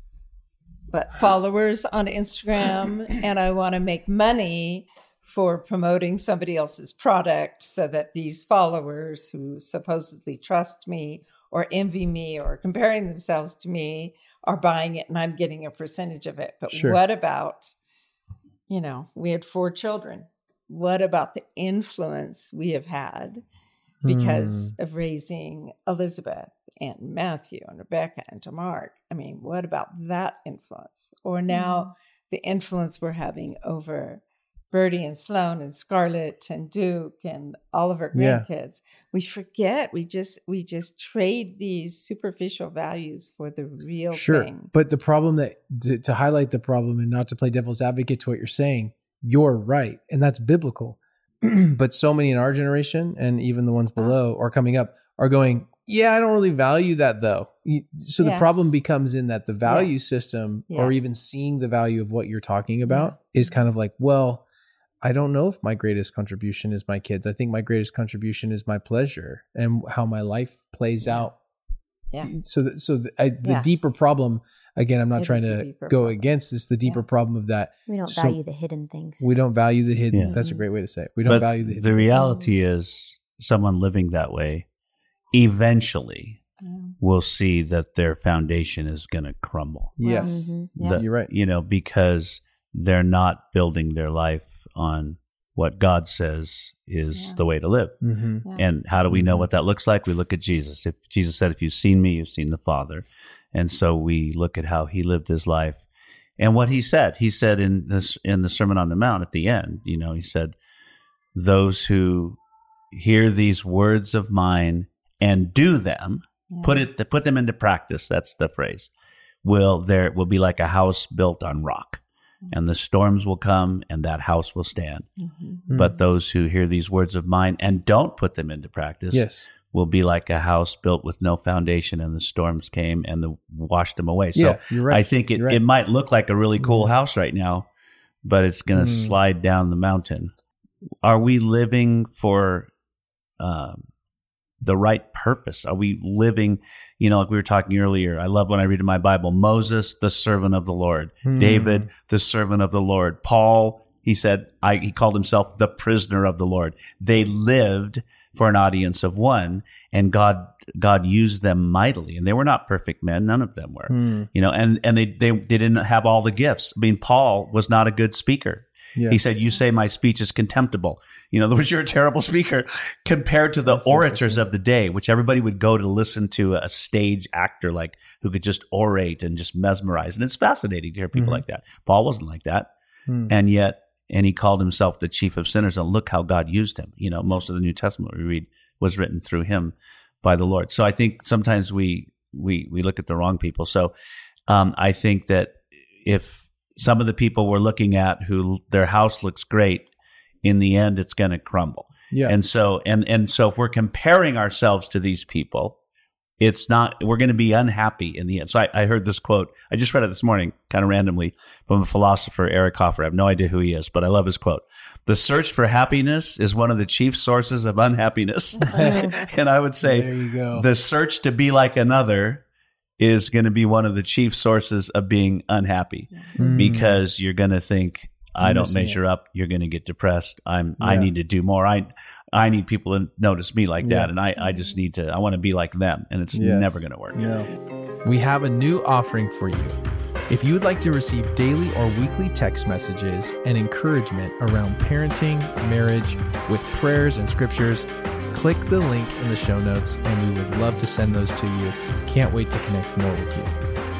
followers on Instagram and I want to make money for promoting somebody else's product so that these followers who supposedly trust me or envy me or comparing themselves to me are buying it and I'm getting a percentage of it. But what about, you know, we had 4 children. What about the influence we have had because of raising Elizabeth and Matthew and Rebecca and Tamark? I mean, what about that influence? Or now the influence we're having over Birdie and Sloan and Scarlett and Duke and all of our grandkids. We forget. We just trade these superficial values for the real thing. But the problem to highlight the problem and not to play devil's advocate to what you're saying, you're right. And that's biblical. But so many in our generation and even the ones below or coming up are going, Yeah, I don't really value that though. So the Yes. problem becomes in that the value system or even seeing the value of what you're talking about is kind of like, well, I don't know if my greatest contribution is my kids. I think my greatest contribution is my pleasure and how my life plays out. Yeah. So the deeper problem, again, I'm not trying to go against this, the deeper problem of that. We don't value the hidden things. We don't value the hidden. Yeah. That's a great way to say it. We don't value the hidden. The reality is someone living that way eventually will see that their foundation is going to crumble. Yes. Yes. You're right. You know, because they're not building their life on what God says is the way to live. Mm-hmm. And how do we know what that looks like? We look at Jesus. If Jesus said, if you've seen me, you've seen the Father. And so we look at how he lived his life and what he said in the Sermon on the Mount at the end, you know, he said, those who hear these words of mine and do them, put them into practice. That's the phrase. Will be like a house built on rock. And the storms will come and that house will stand. Mm-hmm. But those who hear these words of mine and don't put them into practice will be like a house built with no foundation and the storms came and washed them away. So you're right. I think it might look like a really cool house right now, but it's going to slide down the mountain. Are we living for the right purpose? Are we living, you know, like we were talking earlier, I love when I read in my Bible, Moses, the servant of the Lord, David, the servant of the Lord, Paul, he said, he called himself the prisoner of the Lord. They lived for an audience of one, and God used them mightily, and they were not perfect men. None of them were, you know, and they didn't have all the gifts. I mean, Paul was not a good speaker. Yeah. He said, you say my speech is contemptible. You know, you're a terrible speaker compared to the orators of the day, which everybody would go to listen to a stage actor like who could just orate and just mesmerize. And it's fascinating to hear people like that. Paul wasn't like that. And yet, he called himself the chief of sinners. And look how God used him. You know, most of the New Testament we read was written through him by the Lord. So I think sometimes we look at the wrong people. So I think that if some of the people we're looking at who their house looks great, in the end, it's going to crumble. Yeah. And so if we're comparing ourselves to these people, we're going to be unhappy in the end. So I heard this quote. I just read it this morning, kind of randomly, from a philosopher, Eric Hoffer. I have no idea who he is, but I love his quote. The search for happiness is one of the chief sources of unhappiness. And I would say the search to be like another is going to be one of the chief sources of being unhappy because you're going to think, I don't measure up. You're going to get depressed. I need to do more. I need people to notice me like that. And I just need to, I want to be like them. And it's never going to work. Yeah. We have a new offering for you. If you would like to receive daily or weekly text messages and encouragement around parenting, marriage, with prayers and scriptures, click the link in the show notes and we would love to send those to you. Can't wait to connect more with you.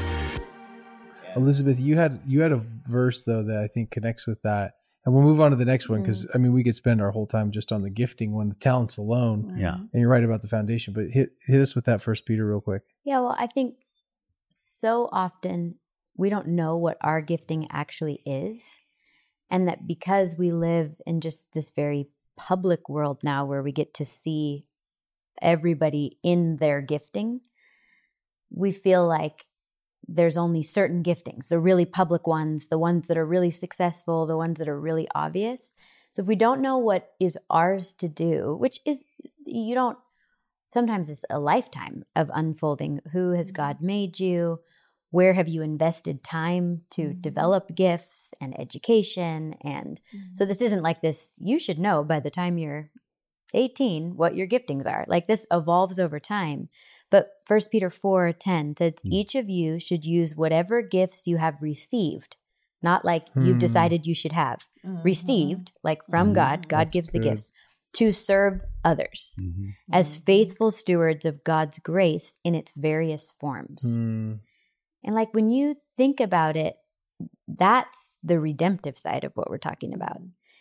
Elizabeth, you had a verse though that I think connects with that, and we'll move on to the next one because I mean we could spend our whole time just on the gifting one, the talents alone. Yeah, and you're right about the foundation, but hit us with that 1 Peter real quick. Yeah, well, I think so often we don't know what our gifting actually is, and that because we live in just this very public world now, where we get to see everybody in their gifting, we feel like there's only certain giftings, the really public ones, the ones that are really successful, the ones that are really obvious. So if we don't know what is ours to do, which is, sometimes it's a lifetime of unfolding. Who has God made you? Where have you invested time to develop gifts and education? And so this isn't like this, you should know by the time you're 18 what your giftings are. Like this evolves over time. But 1 Peter 4:10 says, each of you should use whatever gifts you have received, not like you've decided you should have. Received, like from God. God gives the gifts, to serve others as faithful stewards of God's grace in its various forms. And like when you think about it, that's the redemptive side of what we're talking about.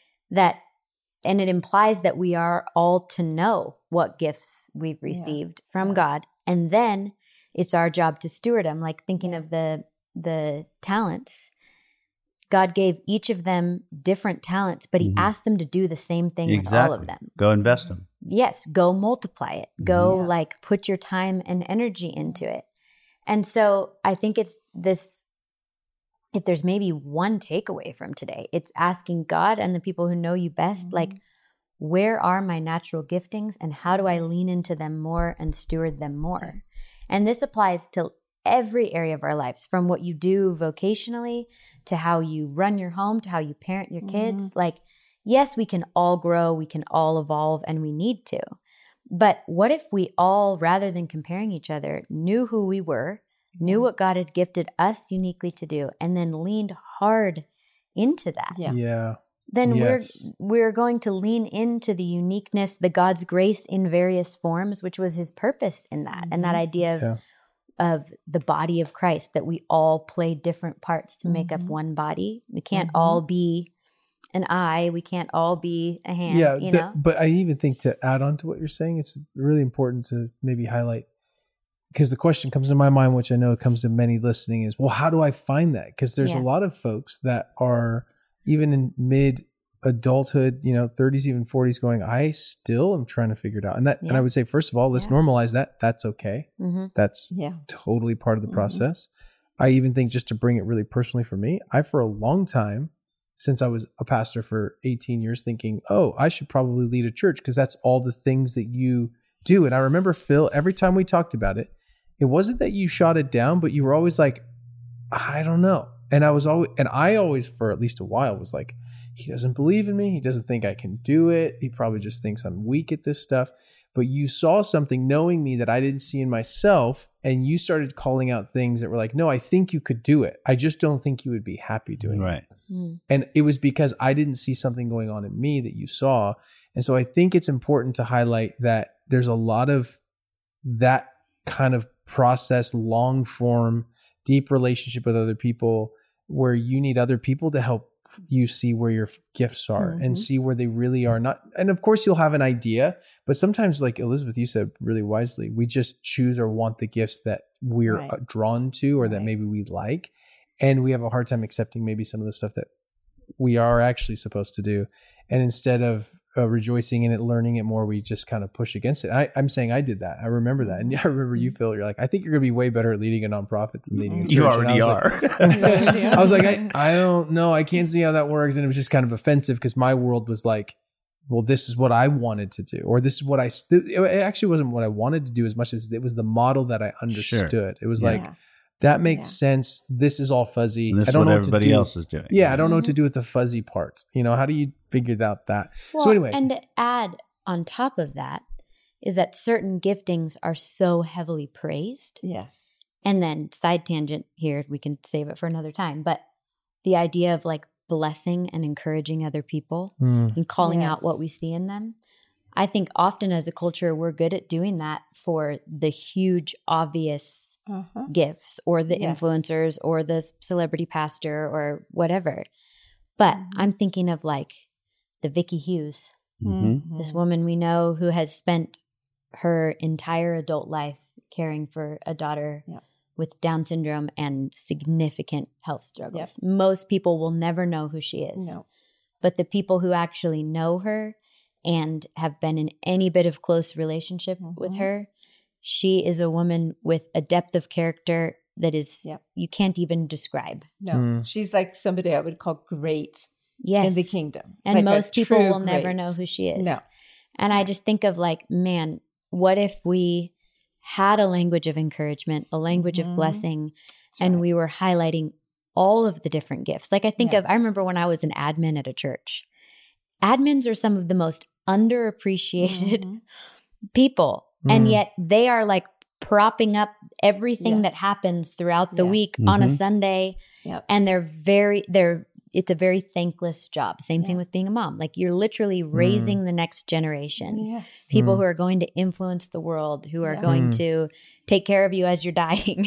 And it implies that we are all to know what gifts we've received from God. And then it's our job to steward them. Like thinking of the talents, God gave each of them different talents, but he asked them to do the same thing with all of them. Go invest them. yes, go multiply it. Go like put your time and energy into it. And so I think it's this, if there's maybe one takeaway from today, it's asking God and the people who know you best, like, where are my natural giftings and how do I lean into them more and steward them more? Yes. And this applies to every area of our lives, from what you do vocationally to how you run your home to how you parent your kids. Like, yes, we can all grow, we can all evolve, and we need to. But what if we all, rather than comparing each other, knew who we were, knew what God had gifted us uniquely to do, and then leaned hard into that? Then we're going to lean into the uniqueness, the God's grace in various forms, which was his purpose in that. And that idea of the body of Christ, that we all play different parts to make up one body. We can't all be an eye. We can't all be a hand, you know? But I even think, to add on to what you're saying, it's really important to maybe highlight, because the question comes to my mind, which I know comes to many listening, is, well, how do I find that? Because there's a lot of folks that are even in mid adulthood, 30s, even 40s, going, I still am trying to figure it out. And and I would say, first of all, let's normalize that. That's okay. That's totally part of the process. I even think, just to bring it really personally for me, I, for a long time, since I was a pastor for 18 years, thinking, oh, I should probably lead a church because that's all the things that you do. And I remember, Phil, every time we talked about it, it wasn't that you shot it down, but you were always like, I don't know. And I always, for at least a while, was like, he doesn't believe in me. He doesn't think I can do it. He probably just thinks I'm weak at this stuff. But you saw something, knowing me, that I didn't see in myself. And you started calling out things that were like, no, I think you could do it. I just don't think you would be happy doing it. And it was because I didn't see something going on in me that you saw. And so I think it's important to highlight that there's a lot of that kind of process, long form, deep relationship with other people, where you need other people to help you see where your gifts are and see where they really are. Not, and of course you'll have an idea, but sometimes, like Elizabeth, you said really wisely, we just choose or want the gifts that we're drawn to, or that maybe we like. And we have a hard time accepting maybe some of the stuff that we are actually supposed to do. And instead of rejoicing in it, learning it more, we just kind of push against it. I'm saying I did that. I remember that. And I remember you, Phil, you're like, I think you're going to be way better at leading a nonprofit than leading a church. You already are. I was like, I don't know. I can't see how that works. And it was just kind of offensive, because my world was like, well, this is what I wanted to do, or this is what it actually wasn't what I wanted to do as much as it was the model that I understood. Sure. It was like, that makes sense. This is all fuzzy. And this I don't is what know everybody what to do. else is doing. Yeah, I don't know what to do with the fuzzy part. How do you figure out that? Well, so anyway. And to add on top of that is that certain giftings are so heavily praised. Yes. And then, side tangent here, we can save it for another time, but the idea of like blessing and encouraging other people and calling out what we see in them. I think often as a culture, we're good at doing that for the huge, obvious gifts, or the influencers, or the celebrity pastor, or whatever. But I'm thinking of like the Vicky Hughes, this woman we know who has spent her entire adult life caring for a daughter with Down syndrome and significant health struggles. Most people will never know who she is. No. But the people who actually know her and have been in any bit of close relationship with her, she is a woman with a depth of character that is, you can't even describe. No, she's like somebody I would call great in the kingdom. And like most people will never know who she is. No. And I just think of like, man, what if we had a language of encouragement, a language of blessing, and we were highlighting all of the different gifts. Like I remember when I was an admin at a church. Admins are some of the most underappreciated people. And yet they are like propping up everything that happens throughout the week on a Sunday. And it's a very thankless job. Same thing with being a mom. Like you're literally raising the next generation. People who are going to influence the world, who are going to take care of you as you're dying.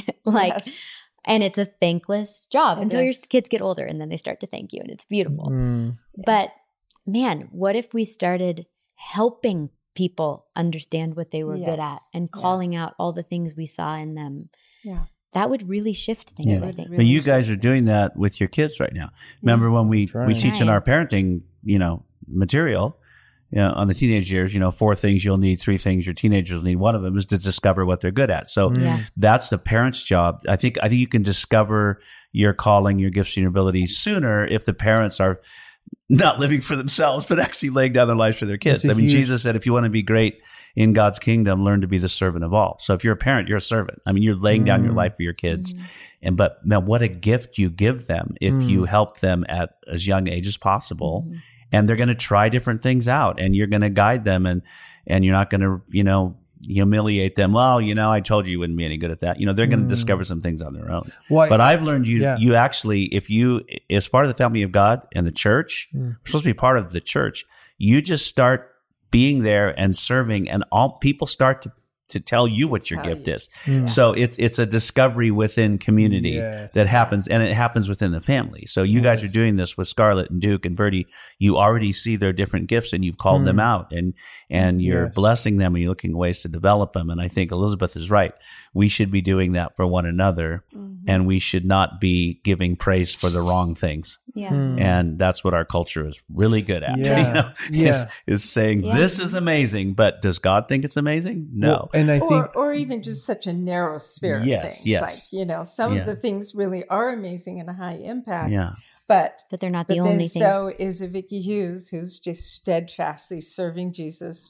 And it's a thankless job until your kids get older, and then they start to thank you, and it's beautiful. But man, what if we started helping people understand what they were good at and calling out all the things we saw in them? That would really shift things, I think. But you guys are doing that with your kids right now. Remember when we teach in our parenting, material, on the teenage years, 4 things you'll need, 3 things your teenagers will need. One of them is to discover what they're good at. So that's the parent's job. I think you can discover your calling, your gifts, and your abilities sooner if the parents are not living for themselves, but actually laying down their lives for their kids. Jesus said, if you want to be great in God's kingdom, learn to be the servant of all. So if you're a parent, you're a servant. I mean, you're laying down your life for your kids. But man, what a gift you give them if you help them at as young age as possible. And they're going to try different things out, and you're going to guide them, and you're not going to, humiliate them. Well, I told you wouldn't be any good at that. They're going to discover some things on their own. But I've learned you actually, if you, as part of the family of God and the church, we're supposed to be part of the church. You just start being there and serving, and all people start to tell you what your gift is. So it's a discovery within community that happens, and it happens within the family. So you guys are doing this with Scarlett and Duke and Verdi. You already see their different gifts, and you've called them out, and you're blessing them, and you're looking ways to develop them. And I think Elizabeth is right. We should be doing that for one another, and we should not be giving praise for the wrong things. And that's what our culture is really good at. Is saying this is amazing, but does God think it's amazing? No. Well, and I think, or even just such a narrow sphere of things. Like, some of the things really are amazing and a high impact. But they're not the only thing. So is a Vicki Hughes, who's just steadfastly serving Jesus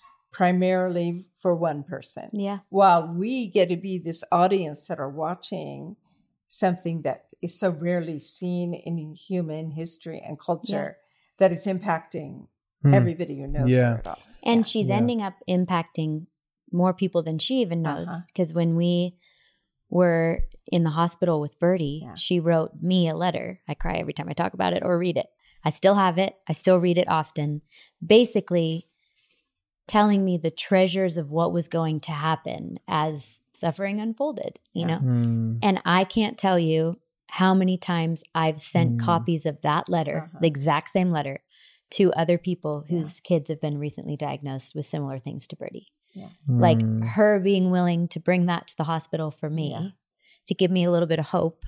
primarily for one person. While we get to be this audience that are watching something that is so rarely seen in human history and culture that it's impacting everybody who knows her at all. And she's ending up impacting more people than she even knows. Because when we were in the hospital with Birdie, she wrote me a letter. I cry every time I talk about it or read it. I still have it. I still read it often. Basically telling me the treasures of what was going to happen as suffering unfolded, know? And I can't tell you how many times I've sent copies of that letter, the exact same letter, to other people whose kids have been recently diagnosed with similar things to Birdie. Like her being willing to bring that to the hospital for me, to give me a little bit of hope,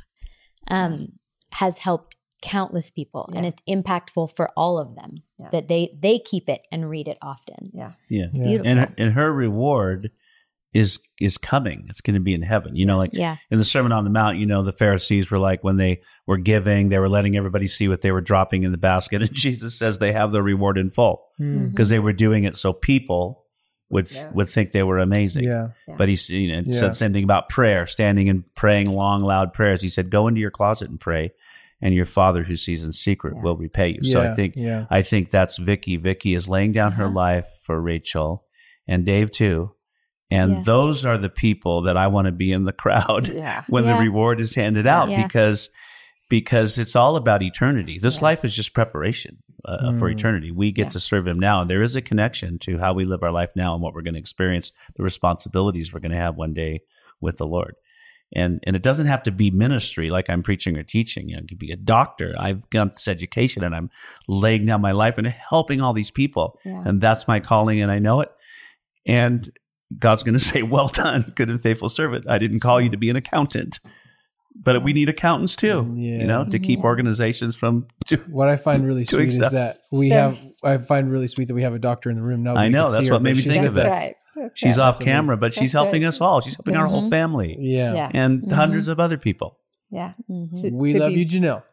has helped countless people. And it's impactful for all of them that they keep it and read it often. It's beautiful. And her reward is coming. It's going to be in heaven. In the Sermon on the Mount, the Pharisees were like, when they were giving, they were letting everybody see what they were dropping in the basket. And Jesus says they have their reward in full because they were doing it so people would think they were amazing. But he said the same thing about prayer, standing and praying long, loud prayers. He said, go into your closet and pray, and your Father who sees in secret will repay you. So I think that's Vicki. Vicki is laying down her life for Rachel and Dave too. And those are the people that I want to be in the crowd when the reward is handed out, because it's all about eternity. This life is just preparation for eternity. We get to serve him now. And there is a connection to how we live our life now and what we're going to experience, the responsibilities we're going to have one day with the Lord. And it doesn't have to be ministry like I'm preaching or teaching. It could be a doctor. I've got this education and I'm laying down my life and helping all these people. And that's my calling, and I know it. And God's going to say, well done, good and faithful servant. I didn't call you to be an accountant. But we need accountants too, to keep organizations from. What I find really sweet is that I find really sweet that we have a doctor in the room now. I know, that's what made me think of it. Right. She's off camera, but she's helping us all. She's helping our whole family. And hundreds of other people. We love you, Janelle.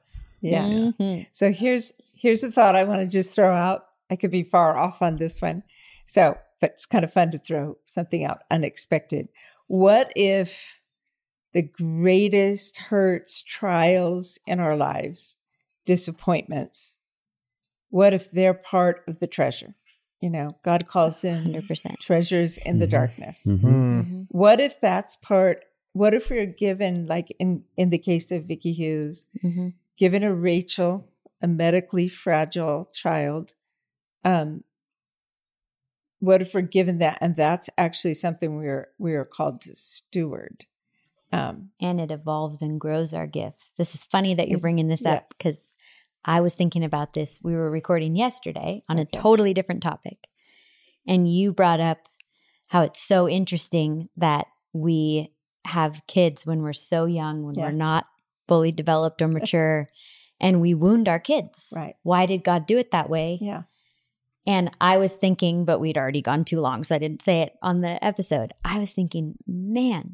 So here's a thought I want to just throw out. I could be far off on this one. But it's kind of fun to throw something out unexpected. What if the greatest hurts, trials in our lives, disappointments, what if they're part of the treasure? God calls them 100%. treasures in the darkness. What if that's part? What if we're given, like in the case of Vicki Hughes, given a Rachel, a medically fragile child, what if we're given that, and that's actually something we are called to steward? And it evolves and grows our gifts. This is funny that you're bringing this up because I was thinking about this. We were recording yesterday on a totally different topic. And you brought up how it's so interesting that we have kids when we're so young, when we're not fully developed or mature, and we wound our kids. Right. Why did God do it that way? And I was thinking, but we'd already gone too long, so I didn't say it on the episode. I was thinking, man,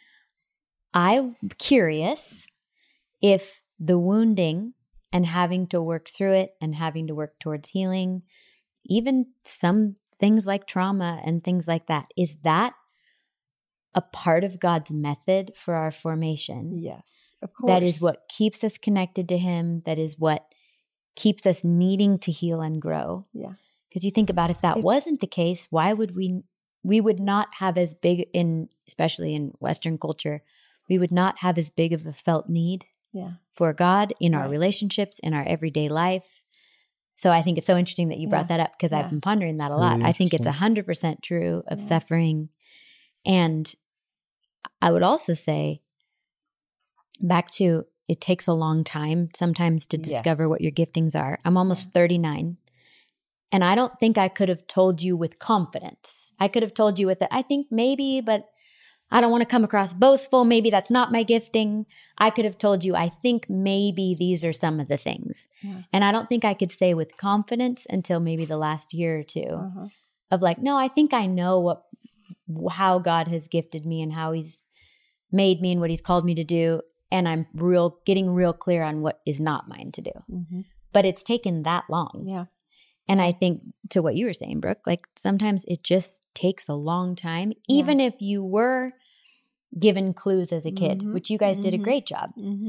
I'm curious if the wounding and having to work through it and having to work towards healing, even some things like trauma and things like that, is that a part of God's method for our formation? Yes, of course. That is what keeps us connected to him. That is what keeps us needing to heal and grow. Yeah. Because you think about if that wasn't the case, why would we would not have as big especially in Western culture, we would not have as big of a felt need for God in our relationships, in our everyday life. So I think it's so interesting that you brought that up, because I've been pondering that a lot. I think it's 100% true of suffering. And I would also say, back to, it takes a long time sometimes to discover what your giftings are. I'm almost 39. And I don't think I could have told you with confidence. I could have told you with I think maybe, but I don't want to come across boastful. Maybe that's not my gifting. I could have told you, I think maybe these are some of the things. Yeah. And I don't think I could say with confidence until maybe the last year or two of like, no, I think I know how God has gifted me and how he's made me and what he's called me to do. And I'm getting real clear on what is not mine to do. Mm-hmm. But it's taken that long. Yeah. And I think, to what you were saying, Brooke, like sometimes it just takes a long time, even if you were given clues as a kid, which you guys did a great job.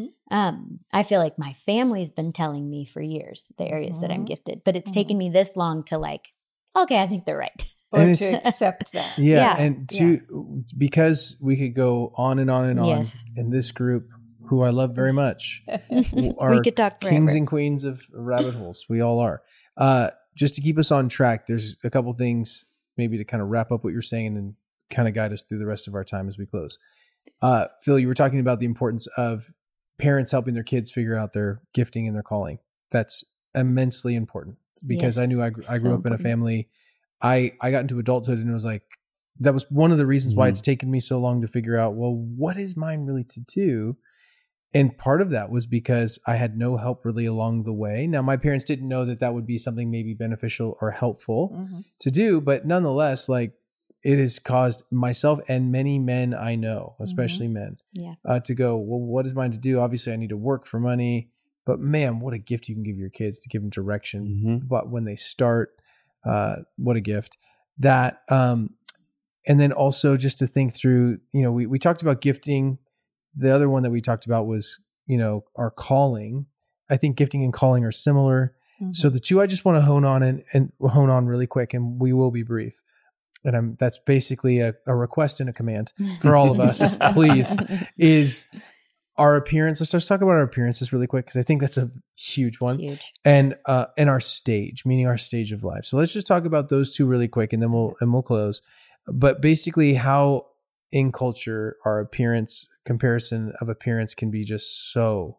I feel like my family's been telling me for years the areas that I'm gifted, but it's taken me this long to like, okay, I think they're right. Or to accept that. And because we could go on and on and on in this group, who I love very much, we could talk forever. Kings and queens of rabbit holes. We all are. Just to keep us on track, there's a couple things maybe to kind of wrap up what you're saying and kind of guide us through the rest of our time as we close. Phil, you were talking about the importance of parents helping their kids figure out their gifting and their calling. That's immensely important, because I knew I grew up in a family. I got into adulthood and it was like, that was one of the reasons why it's taken me so long to figure out, well, what is mine really to do? And part of that was because I had no help really along the way. Now, my parents didn't know that would be something maybe beneficial or helpful to do, but nonetheless, like, it has caused myself and many men I know, especially men, to go, well, what is mine to do? Obviously, I need to work for money, but man, what a gift you can give your kids to give them direction. But when they start, what a gift that, and then also just to think through, we talked about gifting. The other one that we talked about was, our calling. I think gifting and calling are similar. So the two I just want to hone on and hone on really quick, and we will be brief. And that's basically a request and a command for all of us, please, is our appearance. Let's just talk about our appearances really quick, because I think that's a huge one. And our stage, meaning our stage of life. So let's just talk about those two really quick, and then we'll close. But basically, how in culture our comparison of appearance can be just so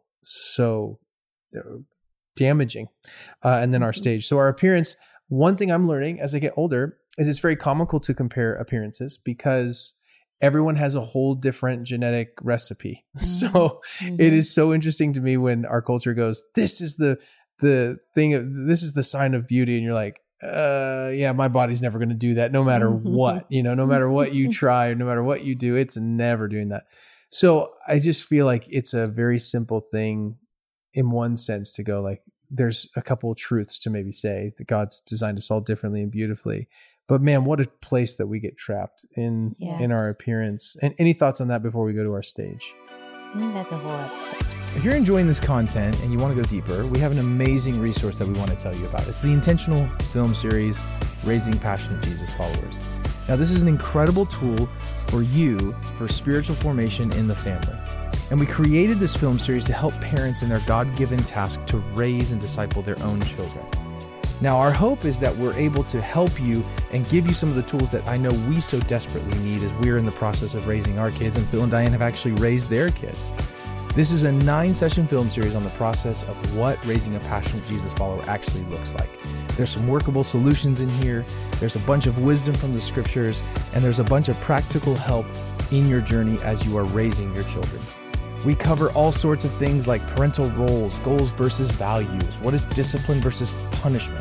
damaging, and then our stage. So our appearance. One thing I'm learning as I get older is it's very comical to compare appearances, because everyone has a whole different genetic recipe. So it is so interesting to me when our culture goes, this is the thing, this is the sign of beauty. And you're like, my body's never going to do that no matter what, no matter what you try, or no matter what you do, it's never doing that. So I just feel like it's a very simple thing in one sense to go like, there's a couple of truths to maybe say that God's designed us all differently and beautifully. But man, what a place that we get trapped in our appearance. And any thoughts on that before we go to our stage? I think that's a whole episode. If you're enjoying this content and you want to go deeper, we have an amazing resource that we want to tell you about. It's the intentional film series, Raising Passionate Jesus Followers. Now, this is an incredible tool for you for spiritual formation in the family. And we created this film series to help parents in their God-given task to raise and disciple their own children. Now, our hope is that we're able to help you and give you some of the tools that I know we so desperately need as we're in the process of raising our kids, and Phil and Diane have actually raised their kids. This is a 9-session film series on the process of what raising a passionate Jesus follower actually looks like. There's some workable solutions in here. There's a bunch of wisdom from the scriptures, and there's a bunch of practical help in your journey as you are raising your children. We cover all sorts of things like parental roles, goals versus values, what is discipline versus punishment, how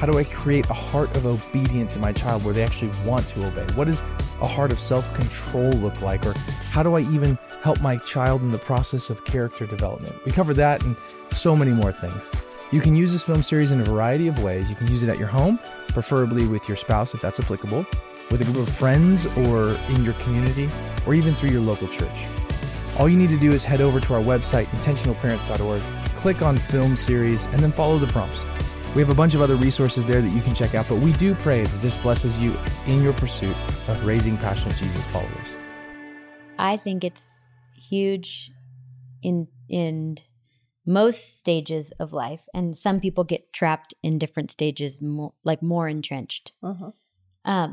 How do I create a heart of obedience in my child where they actually want to obey? What does a heart of self-control look like? Or how do I even help my child in the process of character development? We cover that and so many more things. You can use this film series in a variety of ways. You can use it at your home, preferably with your spouse if that's applicable, with a group of friends or in your community, or even through your local church. All you need to do is head over to our website, intentionalparents.org, click on film series, and then follow the prompts. We have a bunch of other resources there that you can check out, but we do pray that this blesses you in your pursuit of raising passionate Jesus followers. I think it's huge in most stages of life, and some people get trapped in different stages, more entrenched. Uh-huh.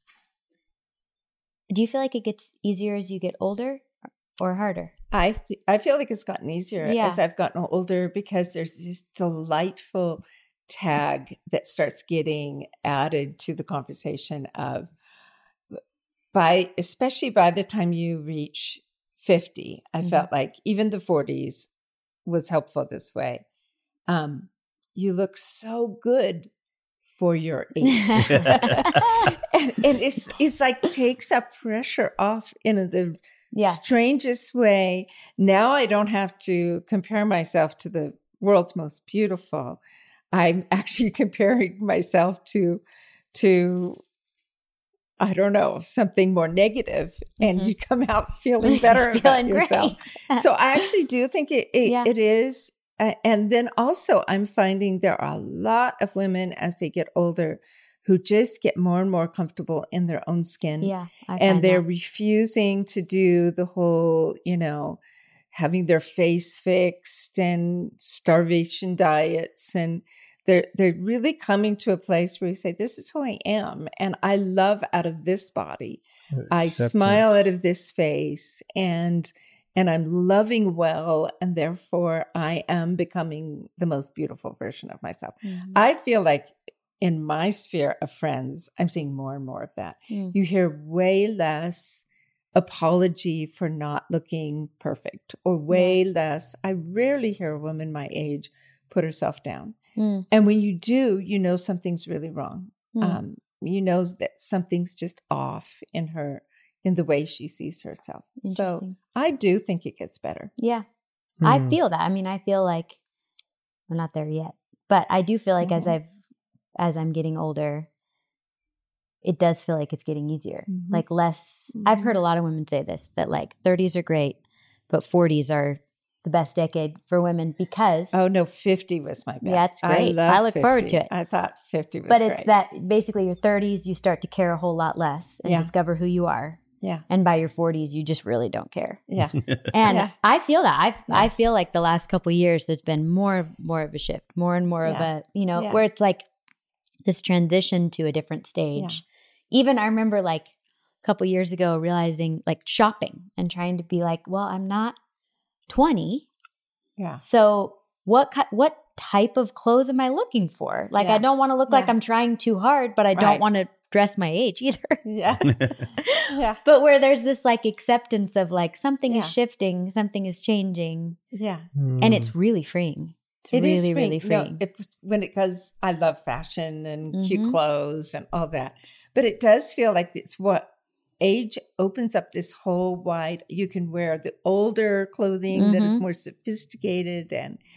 Do you feel like it gets easier as you get older or harder? I feel like it's gotten easier as I've gotten older, because there's this delightful tag that starts getting added to the conversation of especially by the time you reach 50, I felt like even the 40s was helpful this way. You look so good for your age. and it's like takes that pressure off in the strangest way. Now I don't have to compare myself to the world's most beautiful. I'm actually comparing myself to I don't know, something more negative, and you come out feeling better about yourself. So I actually do think it is. And then also I'm finding there are a lot of women as they get older who just get more and more comfortable in their own skin. Yeah. And they're refusing to do the whole, having their face fixed and starvation diets. And they're really coming to a place where you say, this is who I am. And I love out of this body. I smile out of this face, and I'm loving well. And therefore I am becoming the most beautiful version of myself. Mm-hmm. I feel like in my sphere of friends, I'm seeing more and more of that. Mm. You hear way less apology for not looking perfect, or way less. I rarely hear a woman my age put herself down. Mm. And when you do, something's really wrong. Mm. That something's just off in the way she sees herself. So I do think it gets better. Yeah. Mm. I feel that. I mean, I feel like we're not there yet, but I do feel like as I'm getting older, it does feel like it's getting easier. Mm-hmm. Like less, I've heard a lot of women say this, that like 30s are great, but 40s are the best decade for women because... Oh, no, 50 was my best. Yeah, it's great. I look 50. Forward to it. I thought 50 was great. But it's that basically your 30s, you start to care a whole lot less and discover who you are. Yeah. And by your 40s, you just really don't care. Yeah. And I feel that. I feel like the last couple of years, there's been more of a shift, more and more of a, where it's like this transition to a different stage. Yeah. Even I remember like a couple years ago realizing like shopping and trying to be like, well, I'm not 20. Yeah. So what type of clothes am I looking for? Like, I don't want to look like I'm trying too hard, but I don't want to dress my age either. Yeah. Yeah. But where there's this like acceptance of like something is shifting, something is changing. Yeah. And it's really freeing. It's really, really freeing. Because I love fashion and cute clothes and all that. But it does feel like it's what age opens up this whole wide, you can wear the older clothing that is more sophisticated,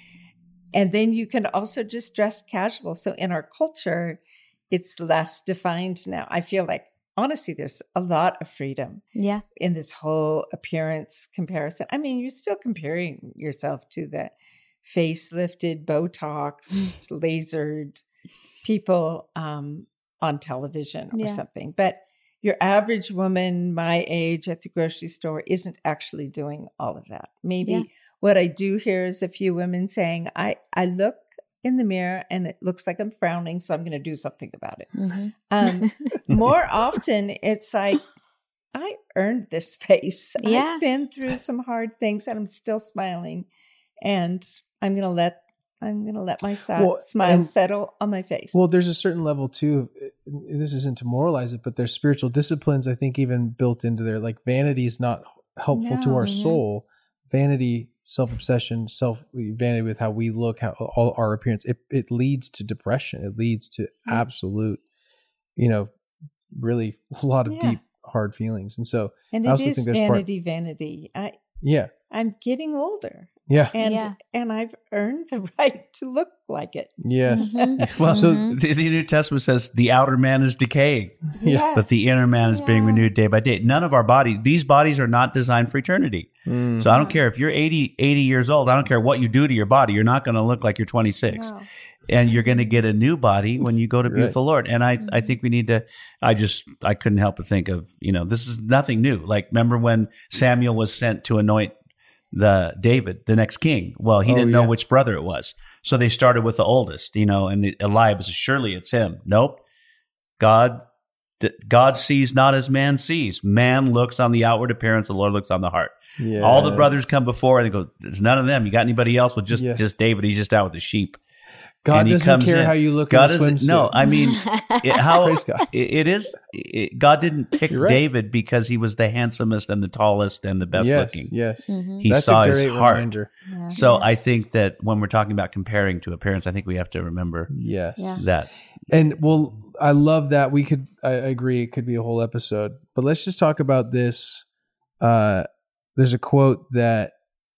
and then you can also just dress casual. So in our culture, it's less defined now. I feel like, honestly, there's a lot of freedom in this whole appearance comparison. I mean, you're still comparing yourself to the facelifted, Botox, lasered people on television or something. But your average woman my age at the grocery store isn't actually doing all of that. Maybe what I do hear is a few women saying, I look in the mirror and it looks like I'm frowning, so I'm going to do something about it. Mm-hmm. More often, it's like, I earned this face. I've been through some hard things and I'm still smiling, and I'm going to let my smile settle on my face. Well, there's a certain level too. This isn't to moralize it, but there's spiritual disciplines, I think, even built into there. Like vanity is not helpful to our soul. Vanity self-obsession, self-vanity with how we look, how all our appearance, it leads to depression. It leads to absolute, really a lot of deep, hard feelings. And so and I it also is think there's vanity. Yeah. I'm getting older. Yeah. And I've earned the right to look like it. Yes. Mm-hmm. Well, so the New Testament says the outer man is decaying, Yeah. but the inner man is being renewed day by day. None of our bodies, these bodies are not designed for eternity. So I don't care if you're 80 years old. I don't care what you do to your body. You're not going to look like you're 26. No. And you're going to get a new body when you go to be with the Lord. And I think we need to, I couldn't help but think of, this is nothing new. Like, remember when Samuel was sent to anoint David, the next king? Well, he didn't know which brother it was. So they started with the oldest, and Eliab says, surely it's him. Nope. God sees not as man sees. Man looks on the outward appearance. The Lord looks on the heart. Yes. All the brothers come before and they go, there's none of them. You got anybody else? Well, just David. He's just out with the sheep. God doesn't care how you look in a swimsuit. No, I mean, Praise God. God didn't pick You're right. David because he was the handsomest and the tallest and the best looking. Yes. He That's saw a his great heart. reminder. So I think that when we're talking about comparing to appearance, I think we have to remember Yes. that. And I love that. I agree, it could be a whole episode, but let's just talk about this. There's a quote that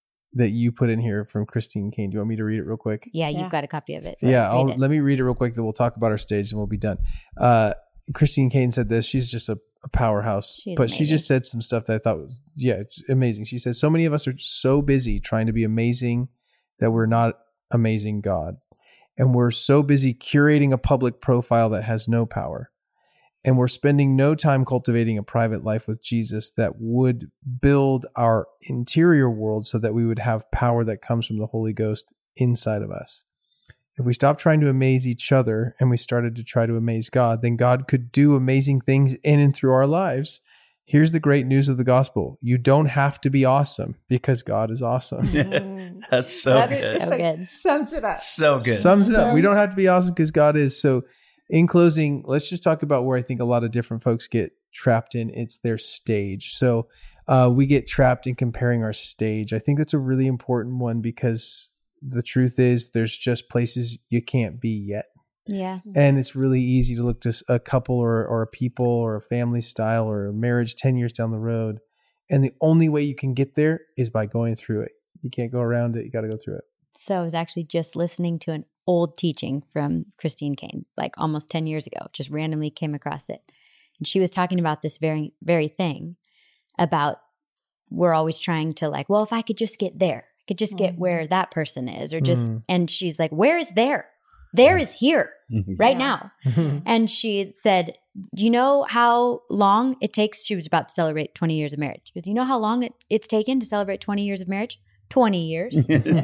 you put in here from Christine Caine. Do you want me to read it real quick? Yeah, you've got a copy of it. Yeah, let me read it real quick, then we'll talk about our stage and we'll be done. Christine Caine said this. She's just a powerhouse, She's but amazing. she just said some stuff that I thought was, it's amazing. She said, so many of us are so busy trying to be amazing that we're not amazing God. And we're so busy curating a public profile that has no power. And we're spending no time cultivating a private life with Jesus that would build our interior world so that we would have power that comes from the Holy Ghost inside of us. If we stopped trying to amaze each other and we started to try to amaze God, then God could do amazing things in and through our lives. Here's the great news of the gospel. You don't have to be awesome because God is awesome. That's so That good. is just So good. sums it up. So good. Sums it up. We don't have to be awesome because God is. So in closing, let's just talk about where I think a lot of different folks get trapped in. It's their stage. So we get trapped in comparing our stage. I think that's a really important one because the truth is there's just places you can't be yet. Yeah. And it's really easy to look to a couple or a people or a family style or a marriage 10 years down the road. And the only way you can get there is by going through it. You can't go around it. You got to go through it. So I was actually just listening to an old teaching from Christine Caine, like almost 10 years ago, just randomly came across it. And she was talking about this very, very thing about we're always trying to like, well, if I could just get there, I could just get where that person is or just, and she's like, where is there? There is here right now. And she said, do you know how long it takes? She was about to celebrate 20 years of marriage. Do you know how long it's taken to celebrate 20 years of marriage? 20 years.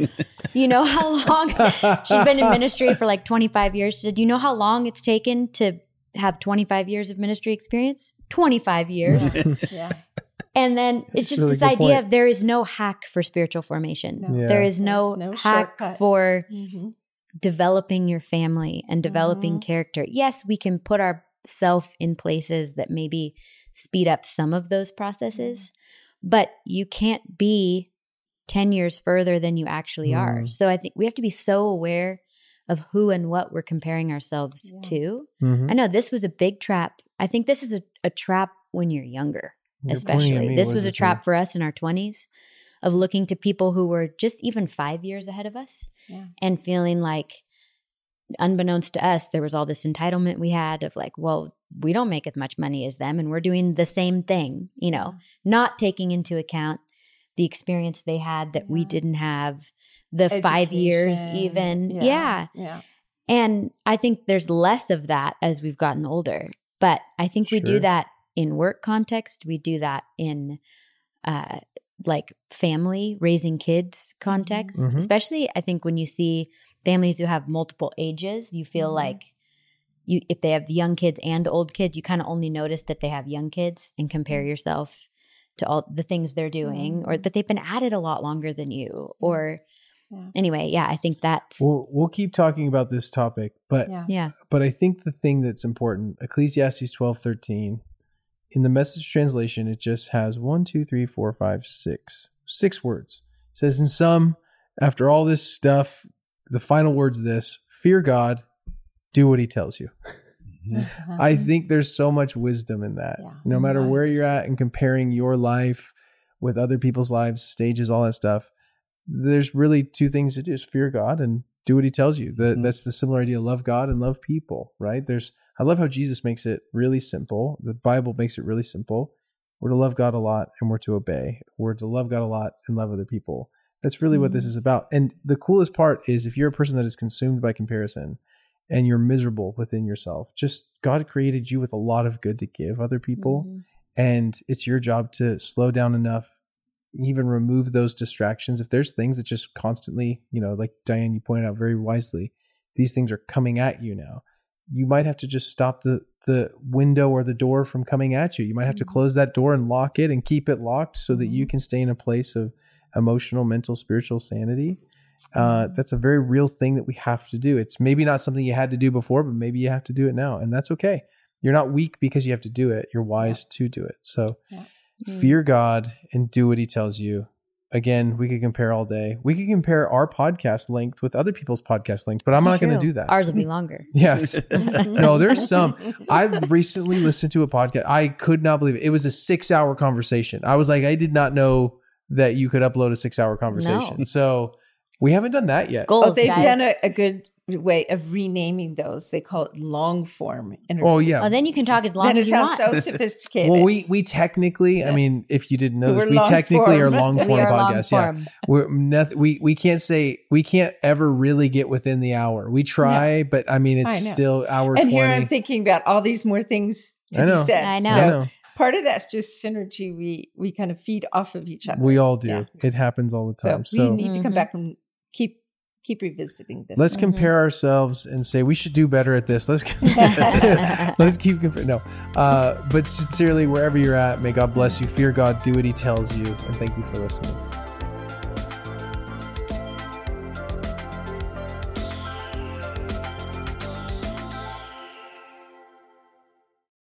You know how long she's been in ministry for like 25 years. She said, do you know how long it's taken to have 25 years of ministry experience? 25 years. Yeah. And then it's just really this good idea point. of there is no hack for spiritual formation. No. Yeah. There is no, There's no hack shortcut. for Mhm. developing your family and developing character. Yes, we can put ourselves in places that maybe speed up some of those processes, but you can't be 10 years further than you actually are. So I think we have to be so aware of who and what we're comparing ourselves to. Mhm. I know this was a big trap. I think this is a trap when you're younger, You're pointing at especially. me. This What was is a it trap for us in our 20s of looking to people who were just even 5 years ahead of us Yeah. and feeling like, unbeknownst to us, there was all this entitlement we had of like, well, we don't make as much money as them and we're doing the same thing, not taking into account the experience they had that we didn't have, the 5 years Education. even. Yeah. And I think there's less of that as we've gotten older. But I think we do Sure. that in work context. We do that in like family, raising kids context. Mhm. Especially, I think when you see families who have multiple ages, you feel like if they have young kids and old kids, you kind of only notice that they have young kids and compare yourself to all the things they're doing, or that they've been at it a lot longer than you. Or anyway, I think that's We'll keep talking about this topic, but Yeah. but I think the thing that's important, Ecclesiastes 12:13, in the Message translation, it just has 6 words. It says in sum, after all this stuff, the final words of this: fear God, do what he tells you. I think there's so much wisdom in that. Yeah. No matter where you're at and comparing your life with other people's lives, stages, all that stuff, there's really two things to do: is fear God and do what he tells you. That's the similar idea: love God and love people, right? I love how Jesus makes it really simple. The Bible makes it really simple. We're to love God a lot and we're to obey. We're to love God a lot and love other people. That's really what this is about. And the coolest part is, if you're a person that is consumed by comparison and you're miserable within yourself, just God created you with a lot of good to give other people. And it's your job to slow down enough, even remove those distractions. If there's things that just constantly, like Diane, you pointed out very wisely, these things are coming at you now. You might have to just stop the window or the door from coming at you. You might have to close that door and lock it and keep it locked so that you can stay in a place of emotional, mental, spiritual sanity. That's a very real thing that we have to do. It's maybe not something you had to do before, but maybe you have to do it now. And that's okay. You're not weak because you have to do it. You're wise to do it. So fear God and do what he tells you. Again, we could compare all day. We could compare our podcast length with other people's podcast length, but I'm not going to do that. Ours will be longer. Yes. No, there's some. I recently listened to a podcast. I could not believe it. It was a 6-hour conversation. I was like, I did not know that you could upload a 6-hour conversation. No. So we haven't done that yet. Goals, they've guys. done a good way of renaming those. They call it long form interviews. Oh, yeah. Oh, then you can talk as long Then it as you sounds want. so sophisticated. Well, we technically, I mean, if you didn't know this, We're we long technically are form. long We form are long podcasts. form. We can't ever really get within the hour. We try, but I mean, I it's know. still hour and 20. here I'm thinking about all these more things to I be know. said. I know. So I know. part of that's just synergy. We kind of feed off of each other. We all do. Yeah. It happens all the So, time. we need to come back and keep revisiting this. Let's compare ourselves and say we should do better at this. Let's keep comparing. No, but sincerely, wherever you're at, may God bless you. Fear God, do what he tells you, and thank you for listening.